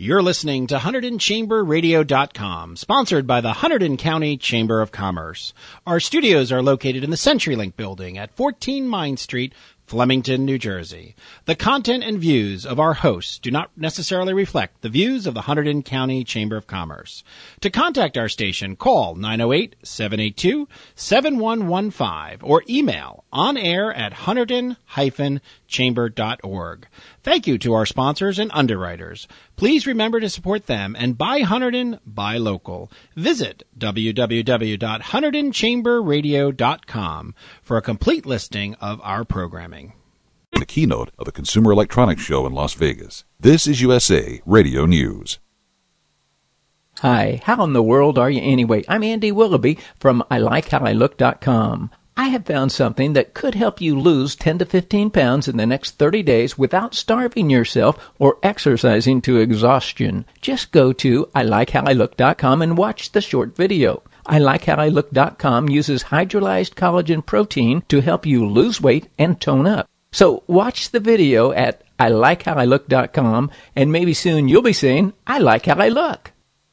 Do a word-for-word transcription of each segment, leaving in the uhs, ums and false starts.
You're listening to Hunterdon Chamber Radio dot com, sponsored by the Hunterdon County Chamber of Commerce. Our studios are located in the CenturyLink building at fourteen Mine Street, Flemington, New Jersey. The content and views of our hosts do not necessarily reflect the views of the Hunterdon County Chamber of Commerce. To contact our station, call nine oh eight, seven eight two, seven one one five or email onair at hunterdon dash chamber dot org. Thank you to our sponsors and underwriters. Please remember to support them and buy Hunterdon, buy local. Visit w w w dot hunterdon chamber radio dot com for a complete listing of our programming. The keynote of the Consumer Electronics Show in Las Vegas. This is U S A Radio News. Hi, how in the world are you anyway? I'm Andy Willoughby from I like how I look dot com. I have found something that could help you lose ten to fifteen pounds in the next thirty days without starving yourself or exercising to exhaustion. Just go to I like how I look dot com and watch the short video. I like how I look dot com uses hydrolyzed collagen protein to help you lose weight and tone up. So watch the video at I like how I look dot com and maybe soon you'll be saying, I like how I look.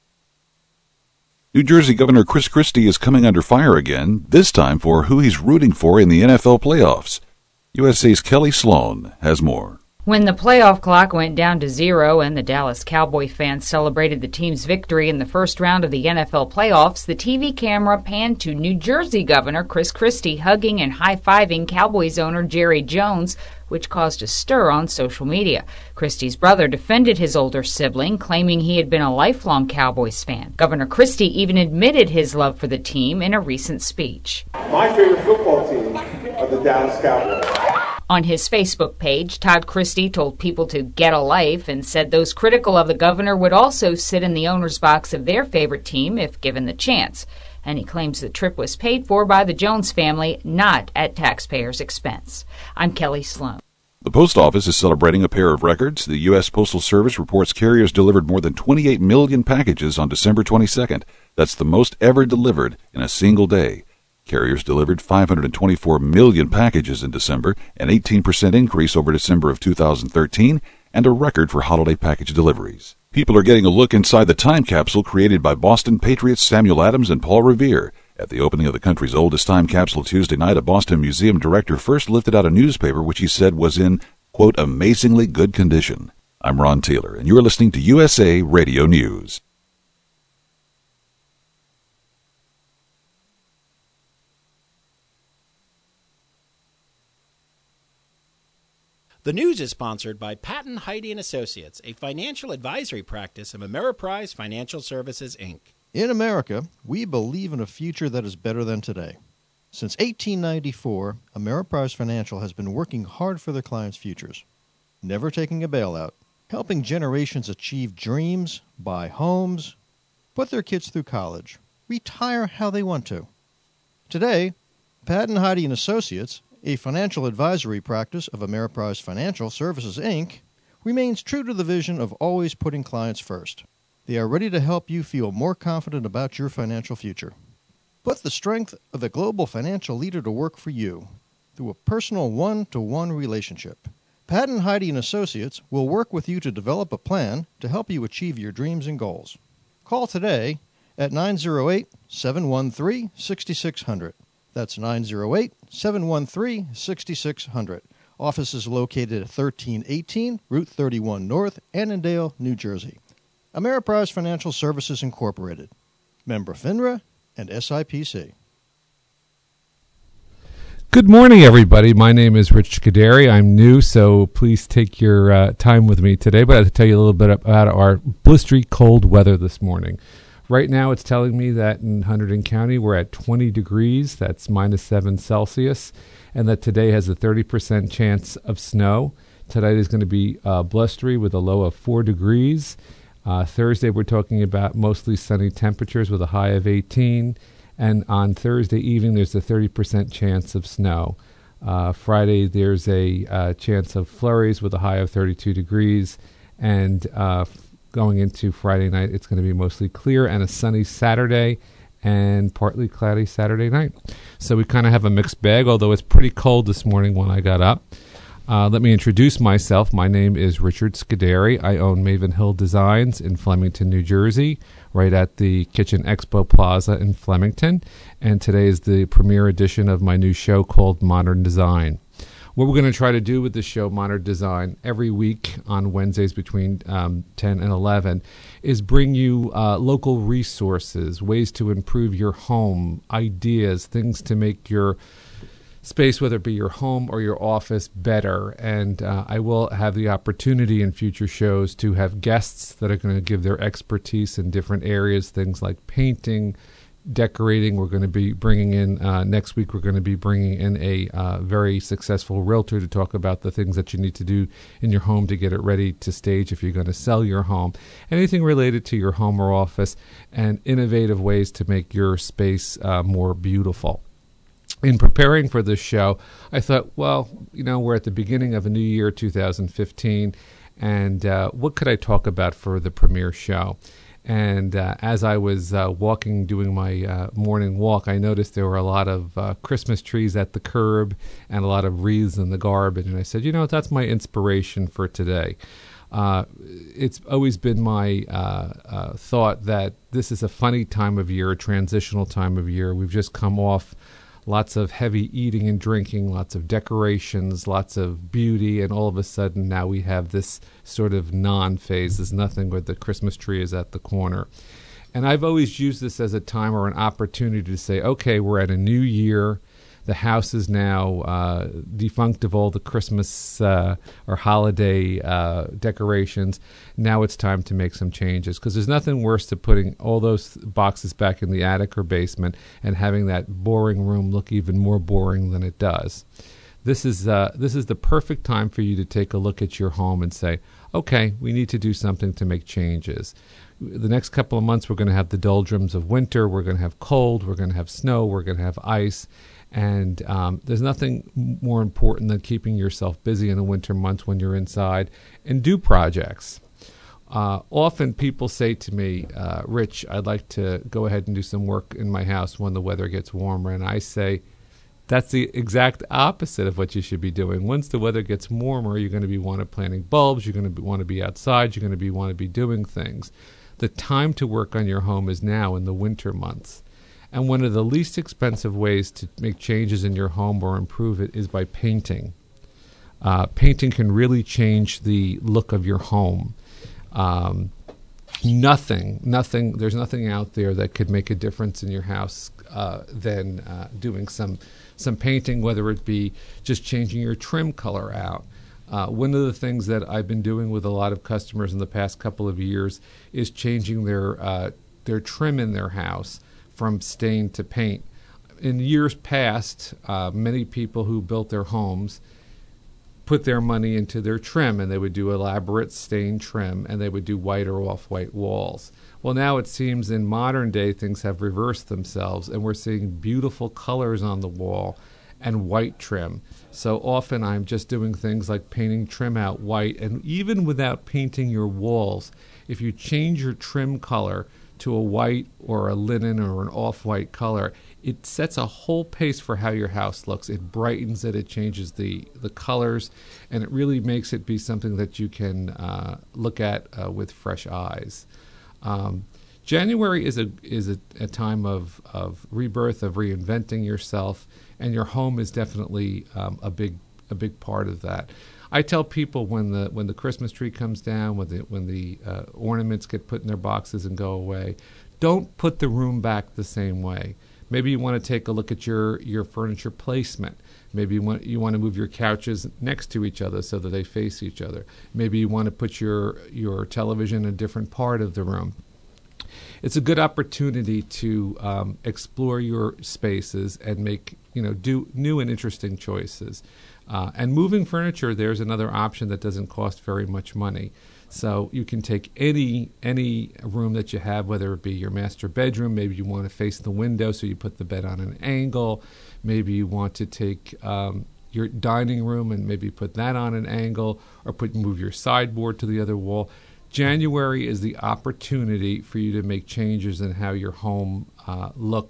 New Jersey Governor Chris Christie is coming under fire again, this time for who he's rooting for in the N F L playoffs. U S A's Kelly Sloan has more. When the playoff clock went down to zero and the Dallas Cowboy fans celebrated the team's victory in the first round of the N F L playoffs, the T V camera panned to New Jersey Governor Chris Christie hugging and high-fiving Cowboys owner Jerry Jones, which caused a stir on social media. Christie's brother defended his older sibling, claiming he had been a lifelong Cowboys fan. Governor Christie even admitted his love for the team in a recent speech. My favorite football team are the Dallas Cowboys. On his Facebook page, Todd Christie told people to get a life and said those critical of the governor would also sit in the owner's box of their favorite team if given the chance. And he claims the trip was paid for by the Jones family, not at taxpayers' expense. I'm Kelly Sloan. The Post Office is celebrating a pair of records. The U S Postal Service reports carriers delivered more than twenty-eight million packages on December twenty-second. That's the most ever delivered in a single day. Carriers delivered five hundred twenty-four million packages in December, an eighteen percent increase over December of two thousand thirteen, and a record for holiday package deliveries. People are getting a look inside the time capsule created by Boston Patriots Samuel Adams and Paul Revere. At the opening of the country's oldest time capsule Tuesday night, a Boston museum director first lifted out a newspaper which he said was in, quote, amazingly good condition. I'm Ron Taylor, and you're listening to U S A Radio News. The news is sponsored by Patton, Heide and Associates, a financial advisory practice of Ameriprise Financial Services, Incorporated. In America, we believe in a future that is better than today. Since eighteen ninety-four, Ameriprise Financial has been working hard for their clients' futures, never taking a bailout, helping generations achieve dreams, buy homes, put their kids through college, retire how they want to. Today, Patton, Heide and Associates, a financial advisory practice of Ameriprise Financial Services, Incorporated, remains true to the vision of always putting clients first. They are ready to help you feel more confident about your financial future. Put the strength of a global financial leader to work for you through a personal one-to-one relationship. Patton, Heide and Associates will work with you to develop a plan to help you achieve your dreams and goals. Call today at nine oh eight, seven one three, six six zero zero. That's nine oh eight, seven one three, six six zero zero. Office is located at thirteen eighteen Route thirty-one North, Annandale, New Jersey. Ameriprise Financial Services, Incorporated. Member FINRA and S I P C. Good morning, everybody. My name is Rich Kaderi. I'm new, so please take your uh, time with me today. But I'll tell you a little bit about our blistery cold weather this morning. Right now, it's telling me that in Hunterdon County, we're at twenty degrees. That's minus seven Celsius. And that today has a thirty percent chance of snow. Tonight is going to be uh, blustery with a low of four degrees. Uh, Thursday, we're talking about mostly sunny temperatures with a high of eighteen. And on Thursday evening, there's a thirty percent chance of snow. Uh, Friday, there's a uh, chance of flurries with a high of thirty-two degrees. And uh, going into Friday night, it's going to be mostly clear and a sunny Saturday and partly cloudy Saturday night. So we kind of have a mixed bag, although it's pretty cold this morning when I got up. Uh, let me introduce myself. My name is Richard Scuderi. I own Maven Hill Designs in Flemington, New Jersey, right at the Kitchen Expo Plaza in Flemington. And today is the premiere edition of my new show called Modern Design. What we're going to try to do with the show, Modern Design, every week on Wednesdays between um, ten and eleven, is bring you uh, local resources, ways to improve your home, ideas, things to make your space, whether it be your home or your office, better. And uh, I will have the opportunity in future shows to have guests that are going to give their expertise in different areas, things like painting, decorating. We're going to be bringing in, uh, next week, we're going to be bringing in a uh, very successful realtor to talk about the things that you need to do in your home to get it ready to stage if you're going to sell your home. Anything related to your home or office, and innovative ways to make your space uh, more beautiful. In preparing for this show, I thought, well, you know, we're at the beginning of a new year, two thousand fifteen, and uh, what could I talk about for the premiere show? And uh, as I was uh, walking, doing my uh, morning walk, I noticed there were a lot of uh, Christmas trees at the curb and a lot of wreaths in the garbage. And I said, you know, that's my inspiration for today. Uh, it's always been my uh, uh, thought that this is a funny time of year, a transitional time of year. We've just come off lots of heavy eating and drinking, lots of decorations, lots of beauty, and all of a sudden now we have this sort of non-phase. There's nothing where the Christmas tree is at the corner. And I've always used this as a time or an opportunity to say, okay, we're at a new year. The house is now uh, defunct of all the Christmas uh, or holiday uh, decorations. Now it's time to make some changes, because there's nothing worse than putting all those boxes back in the attic or basement and having that boring room look even more boring than it does. This is uh, this is the perfect time for you to take a look at your home and say, okay, we need to do something to make changes. The next couple of months, we're going to have the doldrums of winter. We're going to have cold. We're going to have snow. We're going to have ice. And um, there's nothing more important than keeping yourself busy in the winter months when you're inside and do projects. Uh, often people say to me, uh, Rich, I'd like to go ahead and do some work in my house when the weather gets warmer. And I say, that's the exact opposite of what you should be doing. Once the weather gets warmer, you're going to be want to planting bulbs. You're going to want to be outside. You're going to be want to be doing things. The time to work on your home is now in the winter months. And one of the least expensive ways to make changes in your home or improve it is by painting. Uh, painting can really change the look of your home. Um, nothing, nothing, there's nothing out there that could make a difference in your house uh, than uh, doing some some painting, whether it be just changing your trim color out. Uh, one of the things that I've been doing with a lot of customers in the past couple of years is changing their uh, their trim in their house from stain to paint. In years past, uh, many people who built their homes put their money into their trim, and they would do elaborate stain trim, and they would do white or off-white walls. Well, now it seems in modern day things have reversed themselves, and we're seeing beautiful colors on the wall and white trim. So often I'm just doing things like painting trim out white, and even without painting your walls, if you change your trim color to a white or a linen or an off-white color, it sets a whole pace for how your house looks. It brightens it, it changes the, the colors, and it really makes it be something that you can uh, look at uh, with fresh eyes. Um, January is a is a, a time of, of rebirth, of reinventing yourself, and your home is definitely um, a big a big part of that. I tell people when the when the Christmas tree comes down, when the when the uh, ornaments get put in their boxes and go away, don't put the room back the same way. Maybe you want to take a look at your, your furniture placement. Maybe you want you want to move your couches next to each other so that they face each other. Maybe you want to put your your television in a different part of the room. It's a good opportunity to um, explore your spaces and make you know do new and interesting choices. Uh, and moving furniture, there's another option that doesn't cost very much money. So you can take any any room that you have, whether it be your master bedroom. Maybe you want to face the window, so you put the bed on an angle. Maybe you want to take um, your dining room and maybe put that on an angle, or put move your sideboard to the other wall. January is the opportunity for you to make changes in how your home uh, looks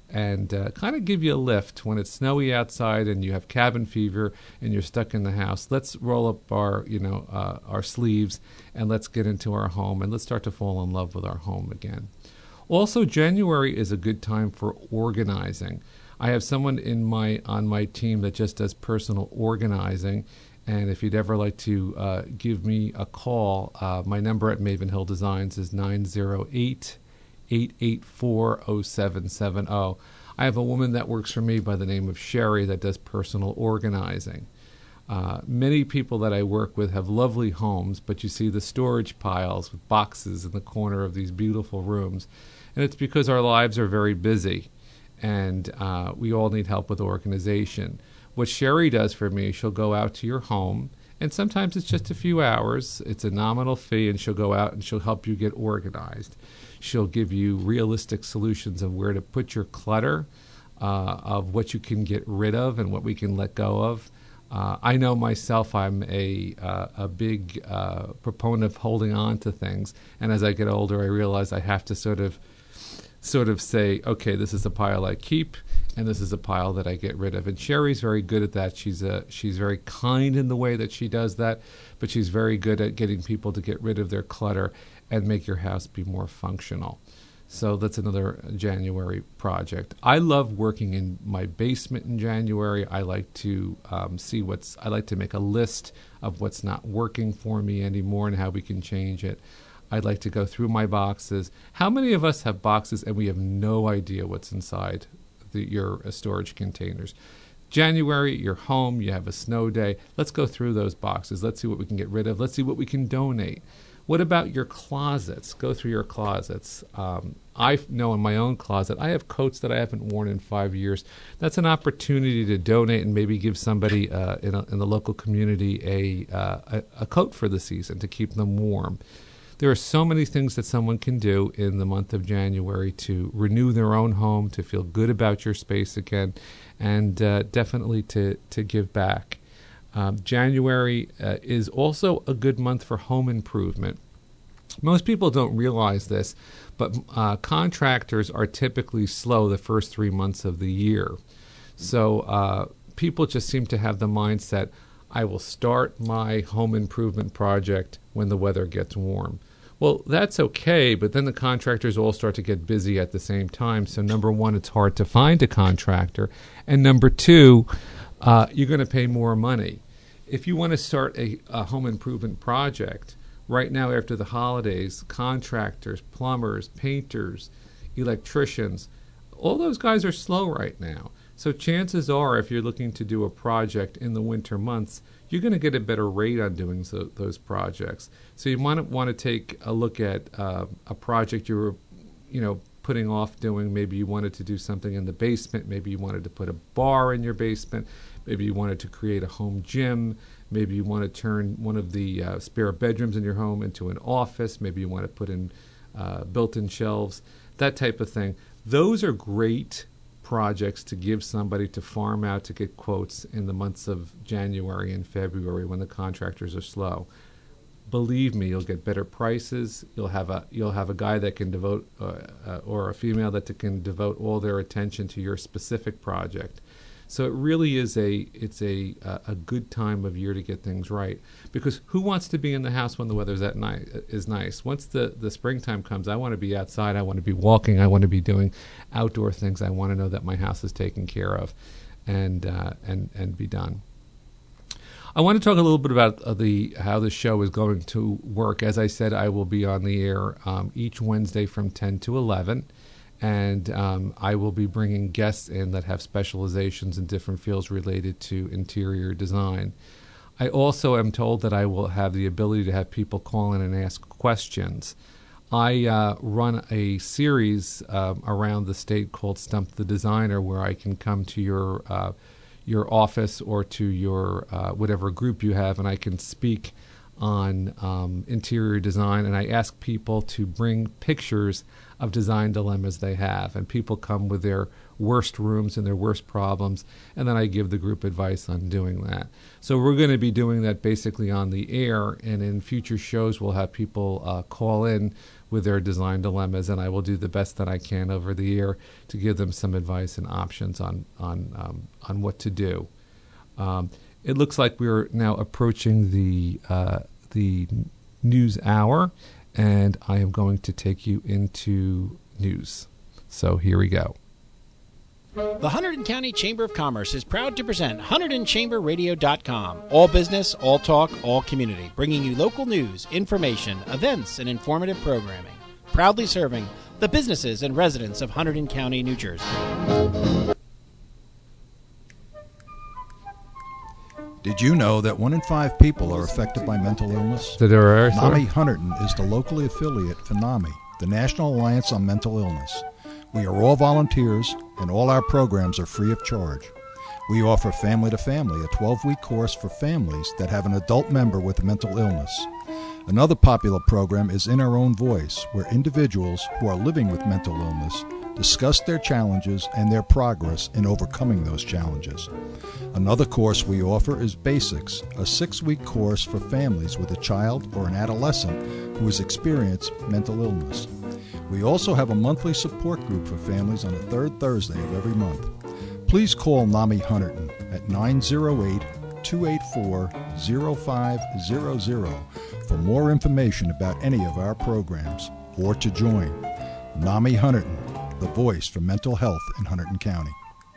and uh, kind of give you a lift when it's snowy outside and you have cabin fever and you're stuck in the house. Let's roll up our, you know, uh, our sleeves and let's get into our home and let's start to fall in love with our home again. Also, January is a good time for organizing. I have someone in my on my team that just does personal organizing, and if you'd ever like to uh, give me a call, uh, my number at Maven Hill Designs is nine zero eight, eight eight four, zero seven seven zero. I have a woman that works for me by the name of Sherry that does personal organizing. Uh, many people that I work with have lovely homes, but you see the storage piles with boxes in the corner of these beautiful rooms, and it's because our lives are very busy. And uh, we all need help with organization. What Sherry does for me, she'll go out to your home, and sometimes it's just a few hours. It's a nominal fee, and she'll go out and she'll help you get organized. She'll give you realistic solutions of where to put your clutter, uh, of what you can get rid of and what we can let go of. Uh, I know myself, I'm a uh, a big uh, proponent of holding on to things, and as I get older, I realize I have to sort of sort of say, okay, this is a pile I keep, and this is a pile that I get rid of. And Sherry's very good at that. She's a, she's very kind in the way that she does that, but she's very good at getting people to get rid of their clutter and make your house be more functional. So that's another January project. I love working in my basement in January. I like to um, see what's, I like to make a list of what's not working for me anymore and how we can change it. I'd like to go through my boxes. How many of us have boxes and we have no idea what's inside the, your uh, storage containers? January, you're home, you have a snow day. Let's go through those boxes. Let's see what we can get rid of. Let's see what we can donate. What about your closets? Go through your closets. Um, I know in my own closet, I have coats that I haven't worn in five years. That's an opportunity to donate and maybe give somebody uh, in, a, in the local community a, uh, a, a coat for the season to keep them warm. There are so many things that someone can do in the month of January to renew their own home, to feel good about your space again, and uh, definitely to, to give back. Um, January uh, is also a good month for home improvement. Most people don't realize this, but uh, contractors are typically slow the first three months of the year. So uh, people just seem to have the mindset, I will start my home improvement project when the weather gets warm. Well, that's okay, but then the contractors all start to get busy at the same time. So number one, it's hard to find a contractor. And number two, uh, you're going to pay more money. If you want to start a, a home improvement project, right now after the holidays, contractors, plumbers, painters, electricians, all those guys are slow right now. So chances are, if you're looking to do a project in the winter months, you're going to get a better rate on doing so, those projects. So you might want to take a look at uh, a project you were, you know, putting off doing. Maybe you wanted to do something in the basement. Maybe you wanted to put a bar in your basement. Maybe you wanted to create a home gym. Maybe you want to turn one of the uh, spare bedrooms in your home into an office. Maybe you want to put in uh, built-in shelves, that type of thing. Those are great projects to give somebody to farm out to get quotes in the months of January and February when the contractors are slow. Believe me, you'll get better prices. You'll have a you'll have a guy that can devote uh, uh, or a female that can devote all their attention to your specific project. So it really is a it's a a good time of year to get things right, because who wants to be in the house when the weather's that nice is nice? Once the the springtime comes, I want to be outside. I want to be walking. I want to be doing outdoor things. I want to know that my house is taken care of, and uh, and and be done. I want to talk a little bit about uh, the how the show is going to work. As I said, I will be on the air um, each Wednesday from ten to eleven. And um, I will be bringing guests in that have specializations in different fields related to interior design. I also am told that I will have the ability to have people call in and ask questions. I uh, run a series um, around the state called Stump the Designer, where I can come to your uh, your office or to your uh, whatever group you have, and I can speak on um, interior design, and I ask people to bring pictures of design dilemmas they have, and people come with their worst rooms and their worst problems, and then I give the group advice on doing that. So we're going to be doing that basically on the air, and in future shows we'll have people uh, call in with their design dilemmas, and I will do the best that I can over the year to give them some advice and options on on um, on what to do. Um, it looks like we're now approaching the uh, the news hour, and I am going to take you into news. So here we go. The Hunterdon County Chamber of Commerce is proud to present Hunterdon Chamber Radio dot com. All business, all talk, all community. Bringing you local news, information, events, and informative programming. Proudly serving the businesses and residents of Hunterdon County, New Jersey. Did you know that one in five people are affected by mental illness? So there are, NAMI Hunterdon is the locally affiliate for NAMI, the National Alliance on Mental Illness. We are all volunteers, and all our programs are free of charge. We offer Family to Family, a twelve-week course for families that have an adult member with a mental illness. Another popular program is In Our Own Voice, where individuals who are living with mental illness discuss their challenges and their progress in overcoming those challenges. Another course we offer is Basics, a six-week course for families with a child or an adolescent who has experienced mental illness. We also have a monthly support group for families on the third Thursday of every month. Please call NAMI Hunterdon at nine oh eight, two eight four, oh five hundred for more information about any of our programs or to join. NAMI Hunterdon, the voice for mental health in Hunterdon County.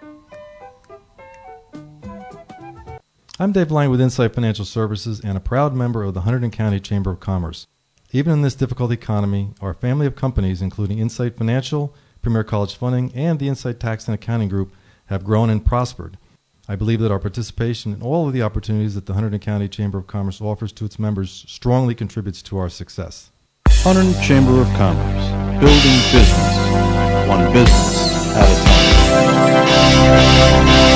I'm Dave Lang with Insight Financial Services and a proud member of the Hunterdon County Chamber of Commerce. Even in this difficult economy, our family of companies, including Insight Financial, Premier College Funding, and the Insight Tax and Accounting Group, have grown and prospered. I believe that our participation in all of the opportunities that the Hunterdon County Chamber of Commerce offers to its members strongly contributes to our success. Hunterdon Chamber of Commerce, building business, one business at a time.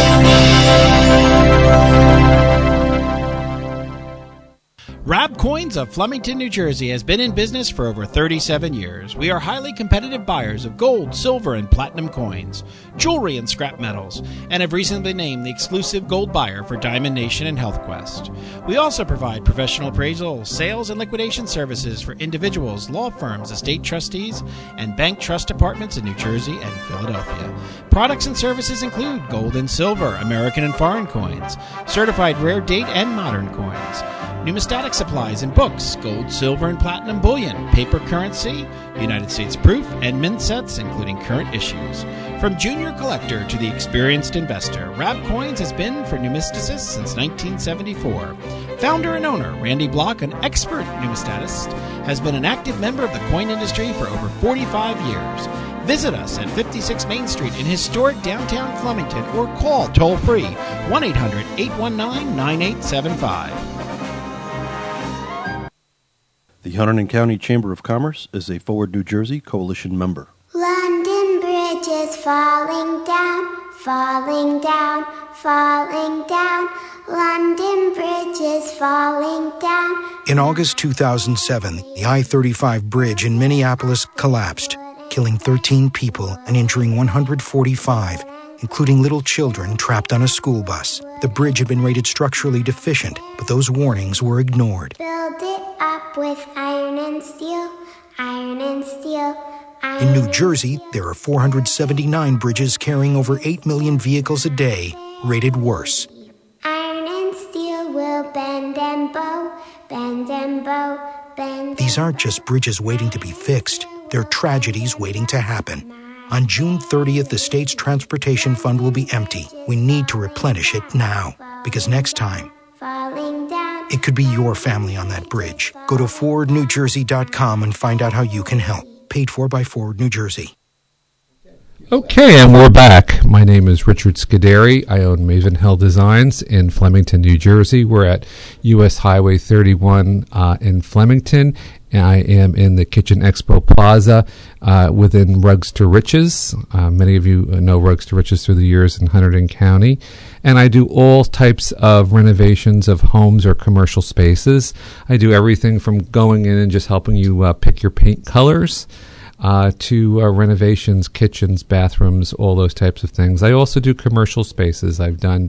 Rab Coins of Flemington, New Jersey has been in business for over thirty-seven years. We are highly competitive buyers of gold, silver, and platinum coins, jewelry, and scrap metals, and have recently been named the exclusive gold buyer for Diamond Nation and HealthQuest. We also provide professional appraisal, sales, and liquidation services for individuals, law firms, estate trustees, and bank trust departments in New Jersey and Philadelphia. Products and services include gold and silver, American and foreign coins, certified rare date and modern coins, numismatic supplies and books, gold, silver, and platinum bullion, paper currency, United States proof, and mint sets, including current issues. From junior collector to the experienced investor, Rab Coins has been for numisticists since nineteen seventy-four. Founder and owner Randy Block, an expert numismatist, has been an active member of the coin industry for over forty-five years. Visit us at fifty-six Main Street in historic downtown Flemington or call toll-free one eight hundred, eight one nine, nine eight seven five. The Hunterdon County Chamber of Commerce is a Forward New Jersey Coalition member. London Bridge is falling down, falling down, falling down. London Bridge is falling down. In August two thousand seven, the I thirty-five bridge in Minneapolis collapsed, killing thirteen people and injuring one hundred forty-five, including little children trapped on a school bus. The bridge had been rated structurally deficient, but those warnings were ignored. Build it up with iron and steel, iron and steel, iron. In New Jersey, there are four hundred seventy-nine bridges carrying over eight million vehicles a day, rated worse. Iron and steel will bend and bow, bend and bow, bend. These aren't just bridges waiting to be fixed. They're tragedies waiting to happen. On June thirtieth, the state's transportation fund will be empty. We need to replenish it now, because next time, it could be your family on that bridge. Go to forward new jersey dot com and find out how you can help. Paid for by Forward New Jersey. Okay, and we're back. My name is Richard Scuderi. I own Maven Hill Designs in Flemington, New Jersey. We're at U S Highway thirty-one uh, in Flemington. I am in the Kitchen Expo Plaza uh, within Rugs to Riches. Uh, many of you know Rugs to Riches through the years in Hunterdon County. And I do all types of renovations of homes or commercial spaces. I do everything from going in and just helping you uh, pick your paint colors uh, to uh, renovations, kitchens, bathrooms, all those types of things. I also do commercial spaces. I've done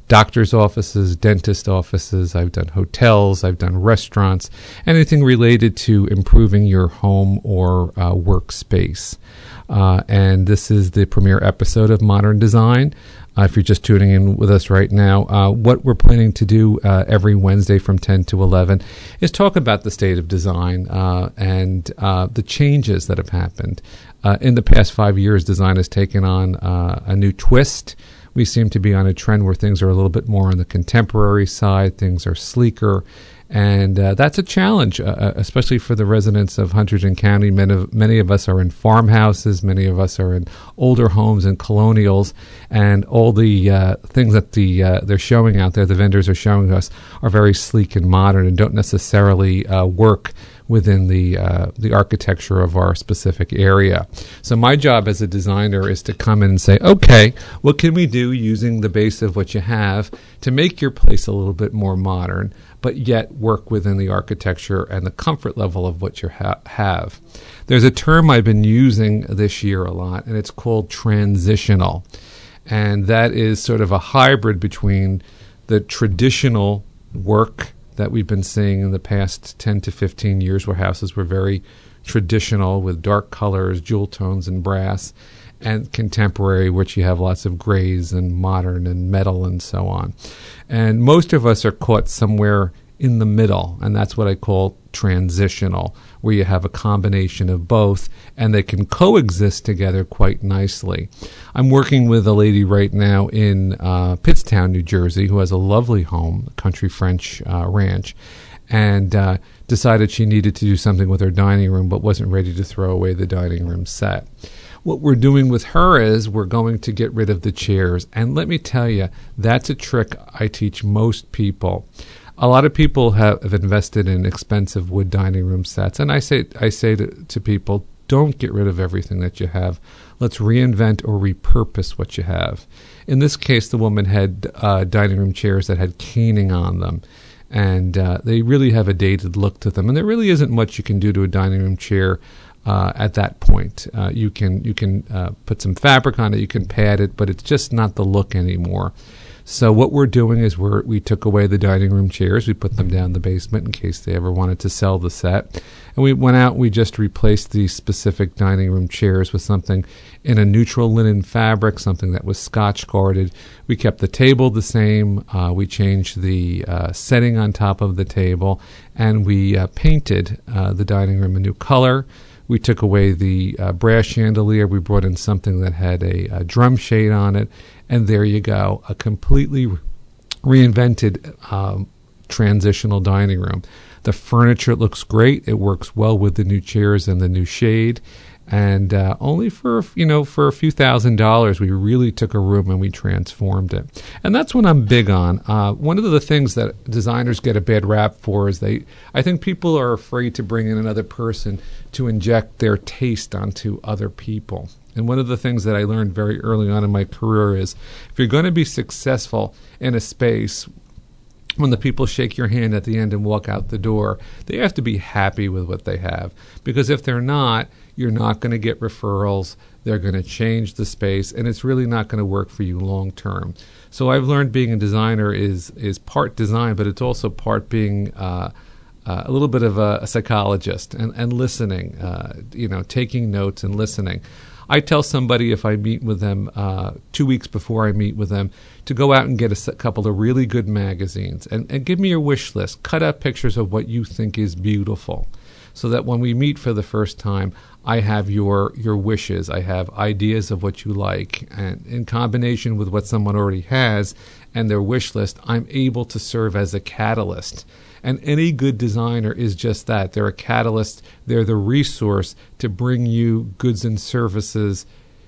doctor's offices, dentist offices. I've done hotels. I've done restaurants, anything related to improving your home or uh, workspace. Uh, and this is the premiere episode of Modern Design. Uh, if you're just tuning in with us right now, uh, what we're planning to do uh, every Wednesday from ten to eleven is talk about the state of design uh, and uh, the changes that have happened. Uh, in the past five years, design has taken on uh, a new twist. We seem to be on a trend where things are a little bit more on the contemporary side. Things are sleeker. And uh, that's a challenge, uh, especially for the residents of Hunterdon County. Many of, many of us are in farmhouses. Many of us are in older homes and colonials. And all the uh, things that the uh, they're showing out there, the vendors are showing us, are very sleek and modern and don't necessarily uh, work within the uh, the architecture of our specific area. So my job as a designer is to come in and say, okay, what can we do using the base of what you have to make your place a little bit more modern, but yet work within the architecture and the comfort level of what you ha- have. There's a term I've been using this year a lot, and it's called transitional. And that is sort of a hybrid between the traditional work that we've been seeing in the past ten to fifteen years, where houses were very traditional with dark colors, jewel tones, and brass, and contemporary, which you have lots of grays and modern and metal and so on. And most of us are caught somewhere in the middle, and that's what I call transitional, where you have a combination of both, and they can coexist together quite nicely. I'm working with a lady right now in uh, Pittstown, New Jersey, who has a lovely home, a country French uh, ranch, and uh, decided she needed to do something with her dining room, but wasn't ready to throw away the dining room set. What we're doing with her is we're going to get rid of the chairs. And let me tell you, that's a trick I teach most people. A lot of people have, have invested in expensive wood dining room sets. And I say I say to, to people, don't get rid of everything that you have. Let's reinvent or repurpose what you have. In this case, the woman had uh, dining room chairs that had caning on them. And uh, they really have a dated look to them. And there really isn't much you can do to a dining room chair Uh, at that point. Uh, you can you can uh, put some fabric on it, you can pad it, but it's just not the look anymore. So what we're doing is we're, we took away the dining room chairs, we put them down in the basement in case they ever wanted to sell the set, and we went out, we just replaced the specific dining room chairs with something in a neutral linen fabric, something that was Scotch guarded. We kept the table the same, uh, we changed the uh, setting on top of the table, and we uh, painted uh, the dining room a new color. We took away the uh, brass chandelier. We brought in something that had a, a drum shade on it. And there you go, a completely re- reinvented um, transitional dining room. The furniture looks great. It works well with the new chairs and the new shade. And uh, only for, you know, for a few thousand dollars, we really took a room and we transformed it. And that's what I'm big on. Uh, one of the things that designers get a bad rap for is they, I think people are afraid to bring in another person to inject their taste onto other people. And one of the things that I learned very early on in my career is if you're going to be successful in a space, when the people shake your hand at the end and walk out the door, they have to be happy with what they have. Because if they're not, you're not going to get referrals. They're going to change the space, and it's really not going to work for you long term. So I've learned being a designer is is part design, but it's also part being uh, uh, a little bit of a, a psychologist and, and listening, uh, you know, taking notes and listening. I tell somebody if I meet with them uh, two weeks before I meet with them to go out and get a couple of really good magazines and, and give me your wish list. Cut out pictures of what you think is beautiful so that when we meet for the first time, I have your your wishes. I have ideas of what you like. And in combination with what someone already has and their wish list, I'm able to serve as a catalyst. And any good designer is just that. They're a catalyst. They're the resource to bring you goods and services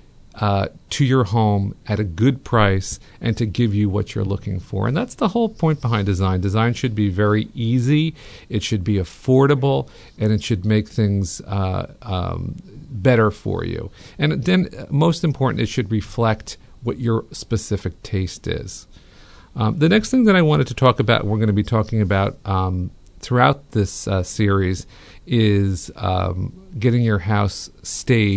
uh, to your home at a good price and to give you what you're looking for. And that's the whole point behind design. Design should be very easy. It should be affordable, and it should make things uh, um, better for you. And then, most important, it should reflect what your specific taste is. Um, the next thing that I wanted to talk about, and we're going to be talking about um, throughout this uh, series, is um, getting your house staged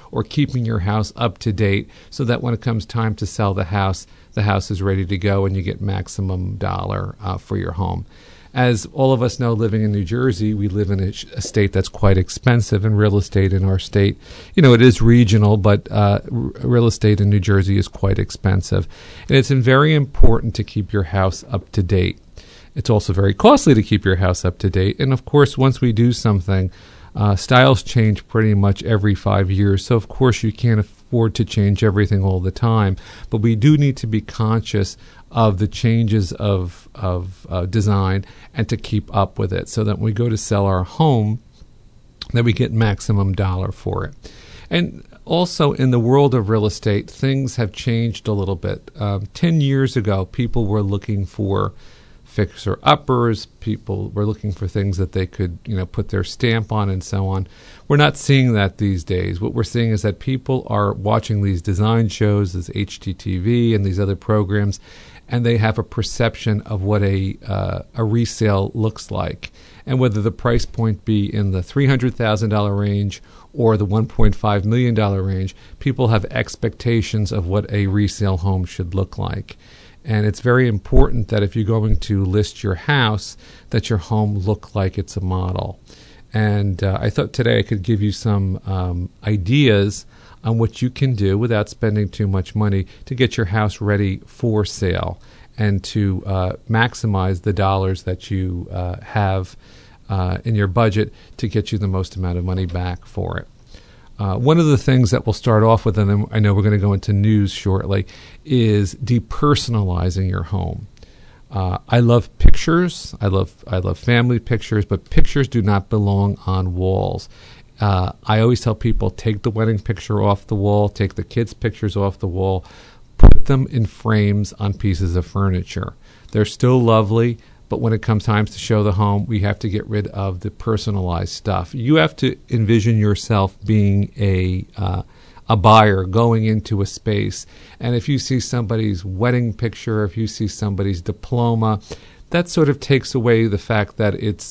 or keeping your house up to date so that when it comes time to sell the house, the house is ready to go and you get maximum dollar uh, for your home. As all of us know, living in New Jersey, we live in a, a state that's quite expensive, and real estate in our state, you know, it is regional, but uh, r- real estate in New Jersey is quite expensive. And it's very important to keep your house up to date. It's also very costly to keep your house up to date. And of course, once we do something, uh, styles change pretty much every five years. So of course, you can't afford to change everything all the time. But we do need to be conscious of the changes of of uh, design and to keep up with it so that when we go to sell our home, that we get maximum dollar for it. And also in the world of real estate, things have changed a little bit. Um, ten years ago, people were looking for fixer-uppers. People were looking for things that they could, you know, put their stamp on and so on. We're not seeing that these days. What we're seeing is that people are watching these design shows, this H G T V and these other programs, and they have a perception of what a uh, a resale looks like. And whether the price point be in the three hundred thousand dollars range or the one point five million dollars range, people have expectations of what a resale home should look like. And it's very important that if you're going to list your house, that your home look like it's a model. And uh, I thought today I could give you some um, ideas on what you can do without spending too much money to get your house ready for sale and to uh, maximize the dollars that you uh, have uh, in your budget to get you the most amount of money back for it. Uh, one of the things that we'll start off with, and then I know we're going to go into news shortly, is depersonalizing your home. Uh, I love pictures. I love I love family pictures, but pictures do not belong on walls. Uh, I always tell people, take the wedding picture off the wall, take the kids' pictures off the wall, put them in frames on pieces of furniture. They're still lovely, but when it comes time to show the home, we have to get rid of the personalized stuff. You have to envision yourself being a uh, a buyer going into a space, and if you see somebody's wedding picture, if you see somebody's diploma, that sort of takes away the fact that it's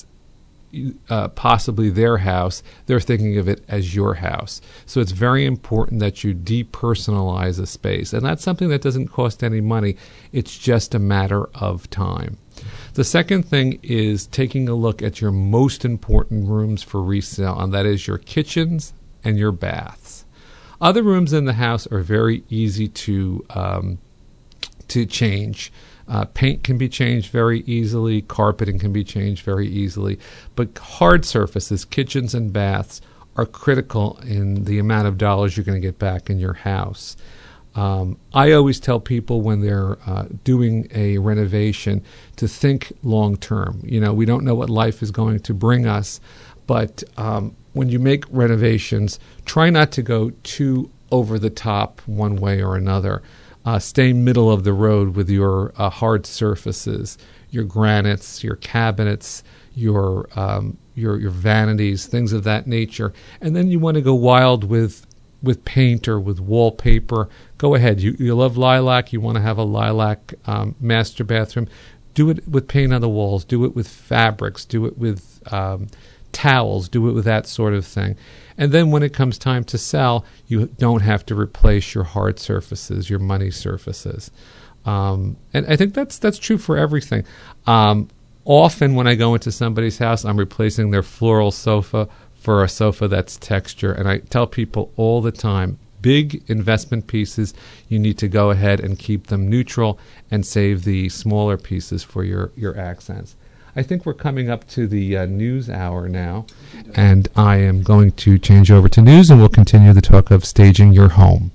Uh, possibly their house. They're thinking of it as your house. So it's very important that you depersonalize a space. And that's something that doesn't cost any money. It's just a matter of time. The second thing is taking a look at your most important rooms for resale, and that is your kitchens and your baths. Other rooms in the house are very easy to um, to change. Uh, paint can be changed very easily. Carpeting can be changed very easily. But hard surfaces, kitchens and baths, are critical in the amount of dollars you're going to get back in your house. Um, I always tell people when they're uh, doing a renovation to think long term. You know, we don't know what life is going to bring us, but um, when you make renovations, try not to go too over the top one way or another. Uh, stay middle of the road with your uh, hard surfaces, your granites, your cabinets, your um, your your vanities, things of that nature. And then you want to go wild with with paint or with wallpaper. Go ahead. You you love lilac. You want to have a lilac um, master bathroom. Do it with paint on the walls. Do it with fabrics. Do it with um, towels. Do it with that sort of thing. And then when it comes time to sell, you don't have to replace your hard surfaces, your money surfaces. Um, and I think that's that's true for everything. Um, often when I go into somebody's house, I'm replacing their floral sofa for a sofa that's texture. And I tell people all the time, big investment pieces, you need to go ahead and keep them neutral and save the smaller pieces for your, your accents. I think we're coming up to the uh, news hour now, and I am going to change over to news, and we'll continue the talk of staging your home.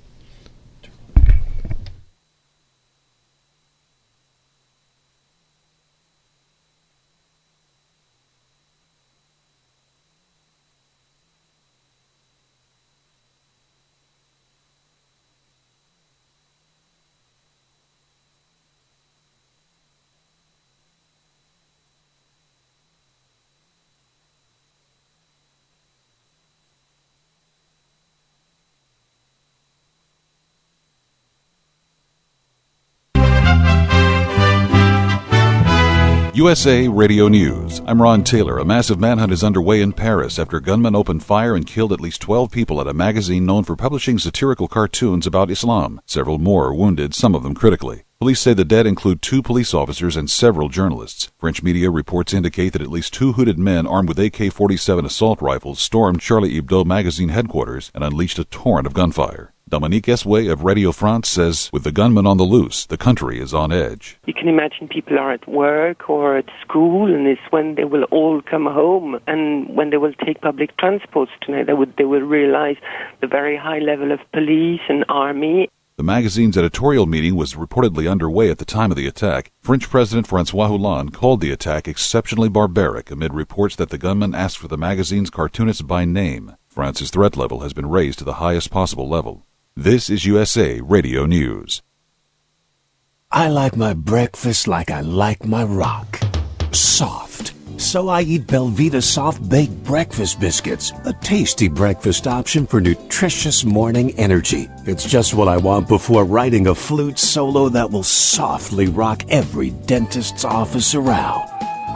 U S A Radio News. I'm Ron Taylor. A massive manhunt is underway in Paris after gunmen opened fire and killed at least twelve people at a magazine known for publishing satirical cartoons about Islam. Several more are wounded, some of them critically. Police say the dead include two police officers and several journalists. French media reports indicate that at least two hooded men armed with A K forty-seven assault rifles stormed Charlie Hebdo magazine headquarters and unleashed a torrent of gunfire. Dominique Esway of Radio France says, with the gunmen on the loose, the country is on edge. You can imagine people are at work or at school, and it's when they will all come home, and when they will take public transports tonight, they, would, they will realize the very high level of police and army. The magazine's editorial meeting was reportedly underway at the time of the attack. French President François Hollande called the attack exceptionally barbaric amid reports that the gunmen asked for the magazine's cartoonists by name. France's threat level has been raised to the highest possible level. This is U S A Radio News. I like my breakfast like I like my rock. Soft. So I eat Belvita Soft Baked Breakfast Biscuits, a tasty breakfast option for nutritious morning energy. It's just what I want before writing a flute solo that will softly rock every dentist's office around.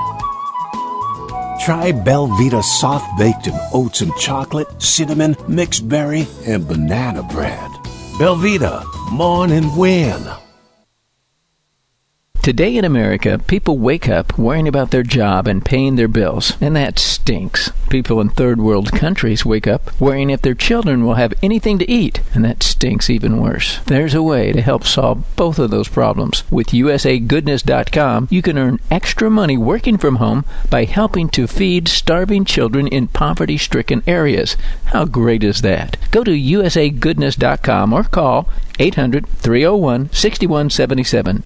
Try Belvita Soft Baked in oats and chocolate, cinnamon, mixed berry, and banana bread. Belvita, morning win. Today in America, people wake up worrying about their job and paying their bills, and that stinks. People in third world countries wake up worrying if their children will have anything to eat, and that stinks even worse. There's a way to help solve both of those problems. With U S A Goodness dot com, you can earn extra money working from home by helping to feed starving children in poverty-stricken areas. How great is that? Go to U S A Goodness dot com or call eight hundred, three oh one, six one seven seven.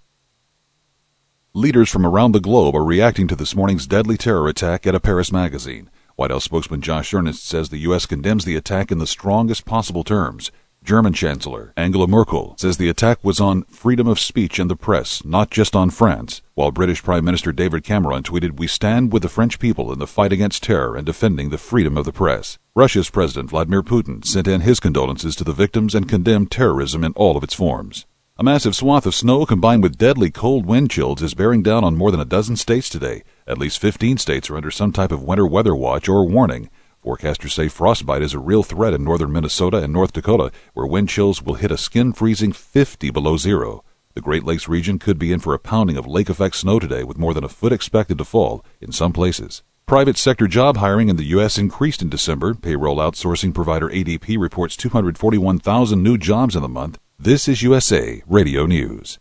Leaders from around the globe are reacting to this morning's deadly terror attack at a Paris magazine. White House spokesman Josh Earnest says the U S condemns the attack in the strongest possible terms. German Chancellor Angela Merkel says the attack was on freedom of speech and the press, not just on France, while British Prime Minister David Cameron tweeted, "We stand with the French people in the fight against terror and defending the freedom of the press." Russia's President Vladimir Putin sent in his condolences to the victims and condemned terrorism in all of its forms. A massive swath of snow combined with deadly cold wind chills is bearing down on more than a dozen states today. At least fifteen states are under some type of winter weather watch or warning. Forecasters say frostbite is a real threat in northern Minnesota and North Dakota, where wind chills will hit a skin-freezing fifty below zero. The Great Lakes region could be in for a pounding of lake-effect snow today, with more than a foot expected to fall in some places. Private sector job hiring in the U S increased in December. Payroll outsourcing provider A D P reports two hundred forty-one thousand new jobs in the month. This is U S A Radio News.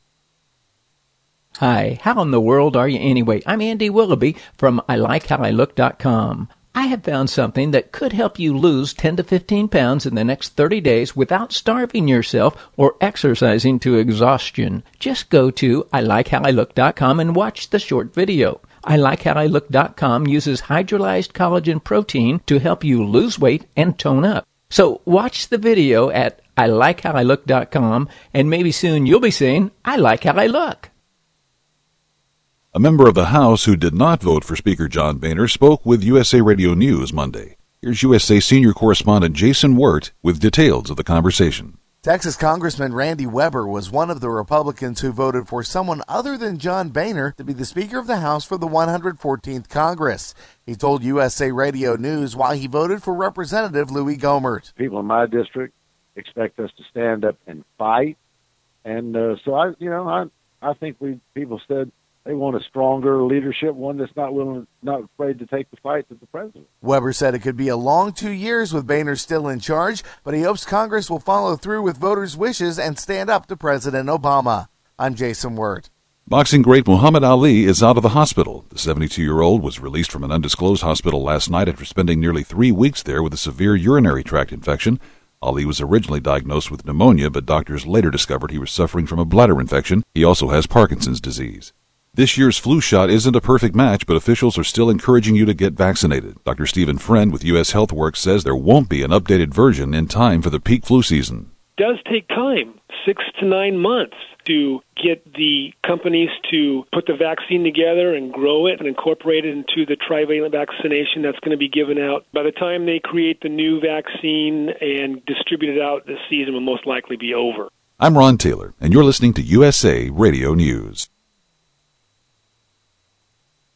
Hi, how in the world are you anyway? I'm Andy Willoughby from I like how I look dot com. I have found something that could help you lose ten to fifteen pounds in the next thirty days without starving yourself or exercising to exhaustion. Just go to I like how I look dot com and watch the short video. I like how I look dot com uses hydrolyzed collagen protein to help you lose weight and tone up. So watch the video at I like how I look dot com, and maybe soon you'll be saying, I like how I look. A member of the House who did not vote for Speaker John Boehner spoke with U S A Radio News Monday. Here's U S A senior correspondent Jason Wirt with details of the conversation. Texas Congressman Randy Weber was one of the Republicans who voted for someone other than John Boehner to be the Speaker of the House for the one hundred fourteenth Congress. He told U S A Radio News why he voted for Representative Louis Gohmert. People in my district expect us to stand up and fight, and uh, so I, you know, I, I think we people said they want a stronger leadership, one that's not willing, not afraid to take the fight to the president. Weber said it could be a long two years with Boehner still in charge, but he hopes Congress will follow through with voters' wishes and stand up to President Obama. I'm Jason Wirt. Boxing great Muhammad Ali is out of the hospital. The seventy-two-year-old was released from an undisclosed hospital last night after spending nearly three weeks there with a severe urinary tract infection. Ali was originally diagnosed with pneumonia, but doctors later discovered he was suffering from a bladder infection. He also has Parkinson's disease. This year's flu shot isn't a perfect match, but officials are still encouraging you to get vaccinated. Doctor Stephen Friend with U S HealthWorks says there won't be an updated version in time for the peak flu season. It does take time, six to nine months, to get the companies to put the vaccine together and grow it and incorporate it into the trivalent vaccination that's going to be given out. By the time they create the new vaccine and distribute it out, the season will most likely be over. I'm Ron Taylor, and you're listening to U S A Radio News.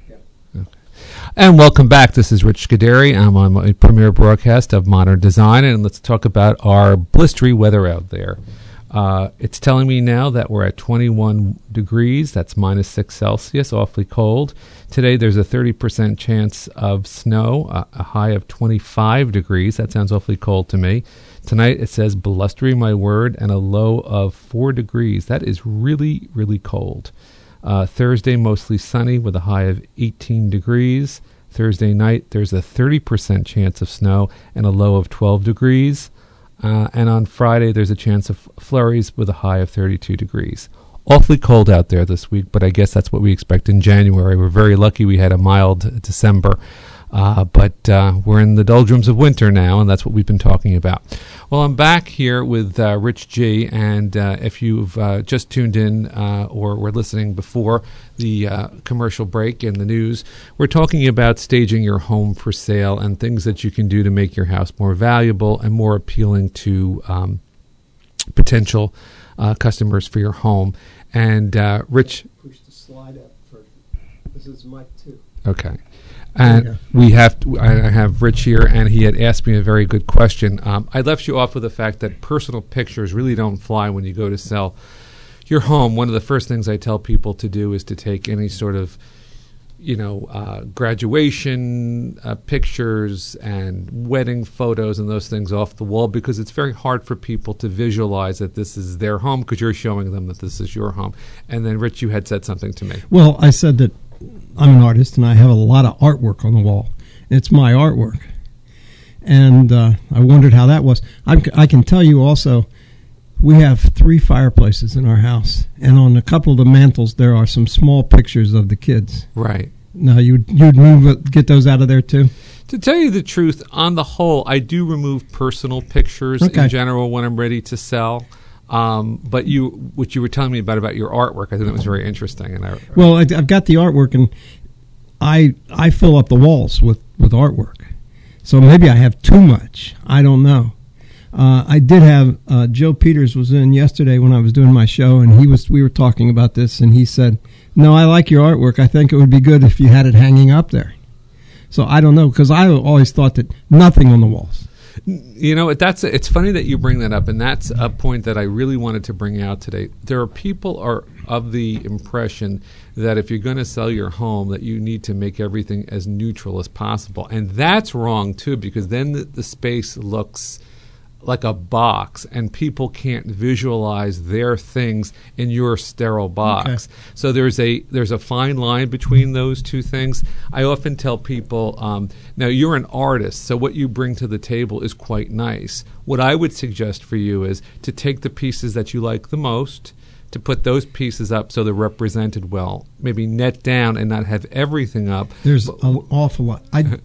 And welcome back. This is Rich Scuderi. I'm on my premiere broadcast of Modern Design, and let's talk about our blistery weather out there. Uh, it's telling me now that we're at twenty-one degrees. That's minus six Celsius, awfully cold. Today there's a thirty percent chance of snow, uh, a high of twenty-five degrees. That sounds awfully cold to me. Tonight it says blustery, my word, and a low of four degrees. That is really, really cold. Uh, Thursday, mostly sunny with a high of eighteen degrees. Thursday night, there's a thirty percent chance of snow and a low of twelve degrees. Uh, and on Friday, there's a chance of flurries with a high of thirty-two degrees. Awfully cold out there this week, but I guess that's what we expect in January. We're very lucky we had a mild December. Uh, but uh, we're in the doldrums of winter now, and that's what we've been talking about. Well, I'm back here with uh, Rich G., and uh, if you've uh, just tuned in uh, or were listening before the uh, commercial break in the news, we're talking about staging your home for sale and things that you can do to make your house more valuable and more appealing to um, potential uh, customers for your home. And uh, Rich... Push the slide up for this is mic two. Okay. And we have to, I have Rich here, and he had asked me a very good question. Um, I left you off with the fact that personal pictures really don't fly when you go to sell your home. One of the first things I tell people to do is to take any sort of, you know, uh, graduation uh, pictures and wedding photos and those things off the wall, because it's very hard for people to visualize that this is their home because you're showing them that this is your home. And then, Rich, you had said something to me. Well, I said that I'm an artist, and I have a lot of artwork on the wall. It's my artwork. And uh, I wondered how that was. I, I can tell you also, we have three fireplaces in our house, and on a couple of the mantles there are some small pictures of the kids. Right. Now, you'd, you'd move it, get those out of there, too? To tell you the truth, on the whole, I do remove personal pictures okay. in general when I'm ready to sell. Um, but you, what you were telling me about about your artwork, I think that was very interesting. And I, well, I, I've got the artwork, and I I fill up the walls with, with artwork. So maybe I have too much. I don't know. Uh, I did have uh, Joe Peters was in yesterday when I was doing my show, and he was we were talking about this, and he said, "No, I like your artwork. I think it would be good if you had it hanging up there." So I don't know, because I always thought that nothing on the walls. You know, that's it's funny that you bring that up, and that's a point that I really wanted to bring out today. There are people are of the impression that if you're going to sell your home, that you need to make everything as neutral as possible, and that's wrong too, because then the, the space looks like a box, and people can't visualize their things in your sterile box. Okay. So there's a there's a fine line between those two things. I often tell people, um, now you're an artist, so what you bring to the table is quite nice. What I would suggest for you is to take the pieces that you like the most, to put those pieces up so they're represented well. Maybe net down and not have everything up. There's an awful lot. I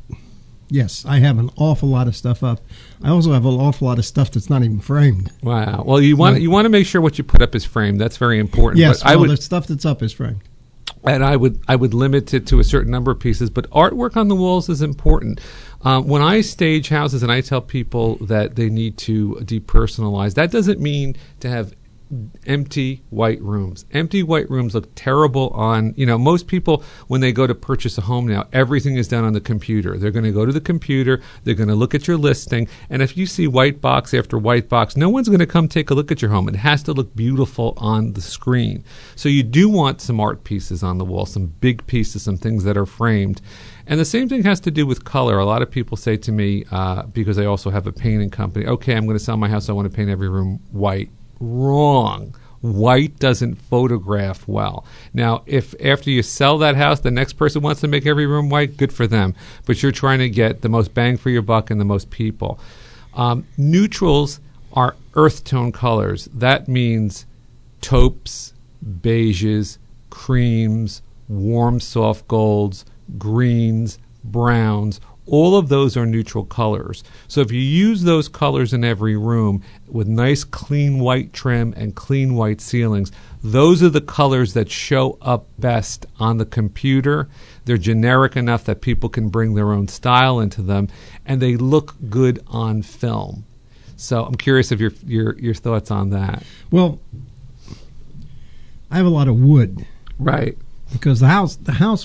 Yes, I have an awful lot of stuff up. I also have an awful lot of stuff that's not even framed. Wow. Well, you want you want to make sure what you put up is framed. That's very important. Yes, but well, I would, the stuff that's up is framed. And I would I would limit it to a certain number of pieces. But artwork on the walls is important. Um, when I stage houses and I tell people that they need to depersonalize, that doesn't mean to have empty white rooms. Empty white rooms look terrible on, you know, most people when they go to purchase a home now, everything is done on the computer. They're going to go to the computer, they're going to look at your listing, and if you see white box after white box, no one's going to come take a look at your home. It has to look beautiful on the screen. So you do want some art pieces on the wall, some big pieces, some things that are framed. And the same thing has to do with color. A lot of people say to me, uh, because I also have a painting company, okay, I'm going to sell my house, I want to paint every room white. Wrong. White doesn't photograph well. Now, if after you sell that house, the next person wants to make every room white, good for them. But you're trying to get the most bang for your buck and the most people. Um, neutrals are earth tone colors. That means taupes, beiges, creams, warm soft golds, greens, browns. All of those are neutral colors. So if you use those colors in every room with nice clean white trim and clean white ceilings, those are the colors that show up best on the computer. They're generic enough that people can bring their own style into them, and they look good on film. So I'm curious of your your your thoughts on that. Well, I have a lot of wood. Right. Because the house the house was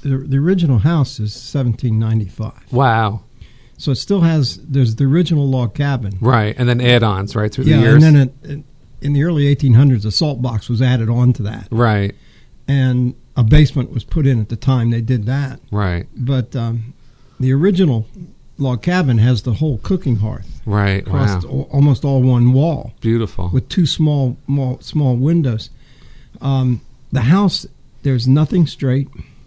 the, the original house is seventeen ninety-five. Wow. So it still has, there's the original log cabin. Right, and then add-ons, right, through yeah, the years? and then it, in the early eighteen hundreds, a salt box was added on to that. Right. And a basement was put in at the time they did that. Right. But um, the original log cabin has the whole cooking hearth. Right, across wow. the, almost all one wall. Beautiful. With two small small, small windows. Um, the house, there's nothing straight.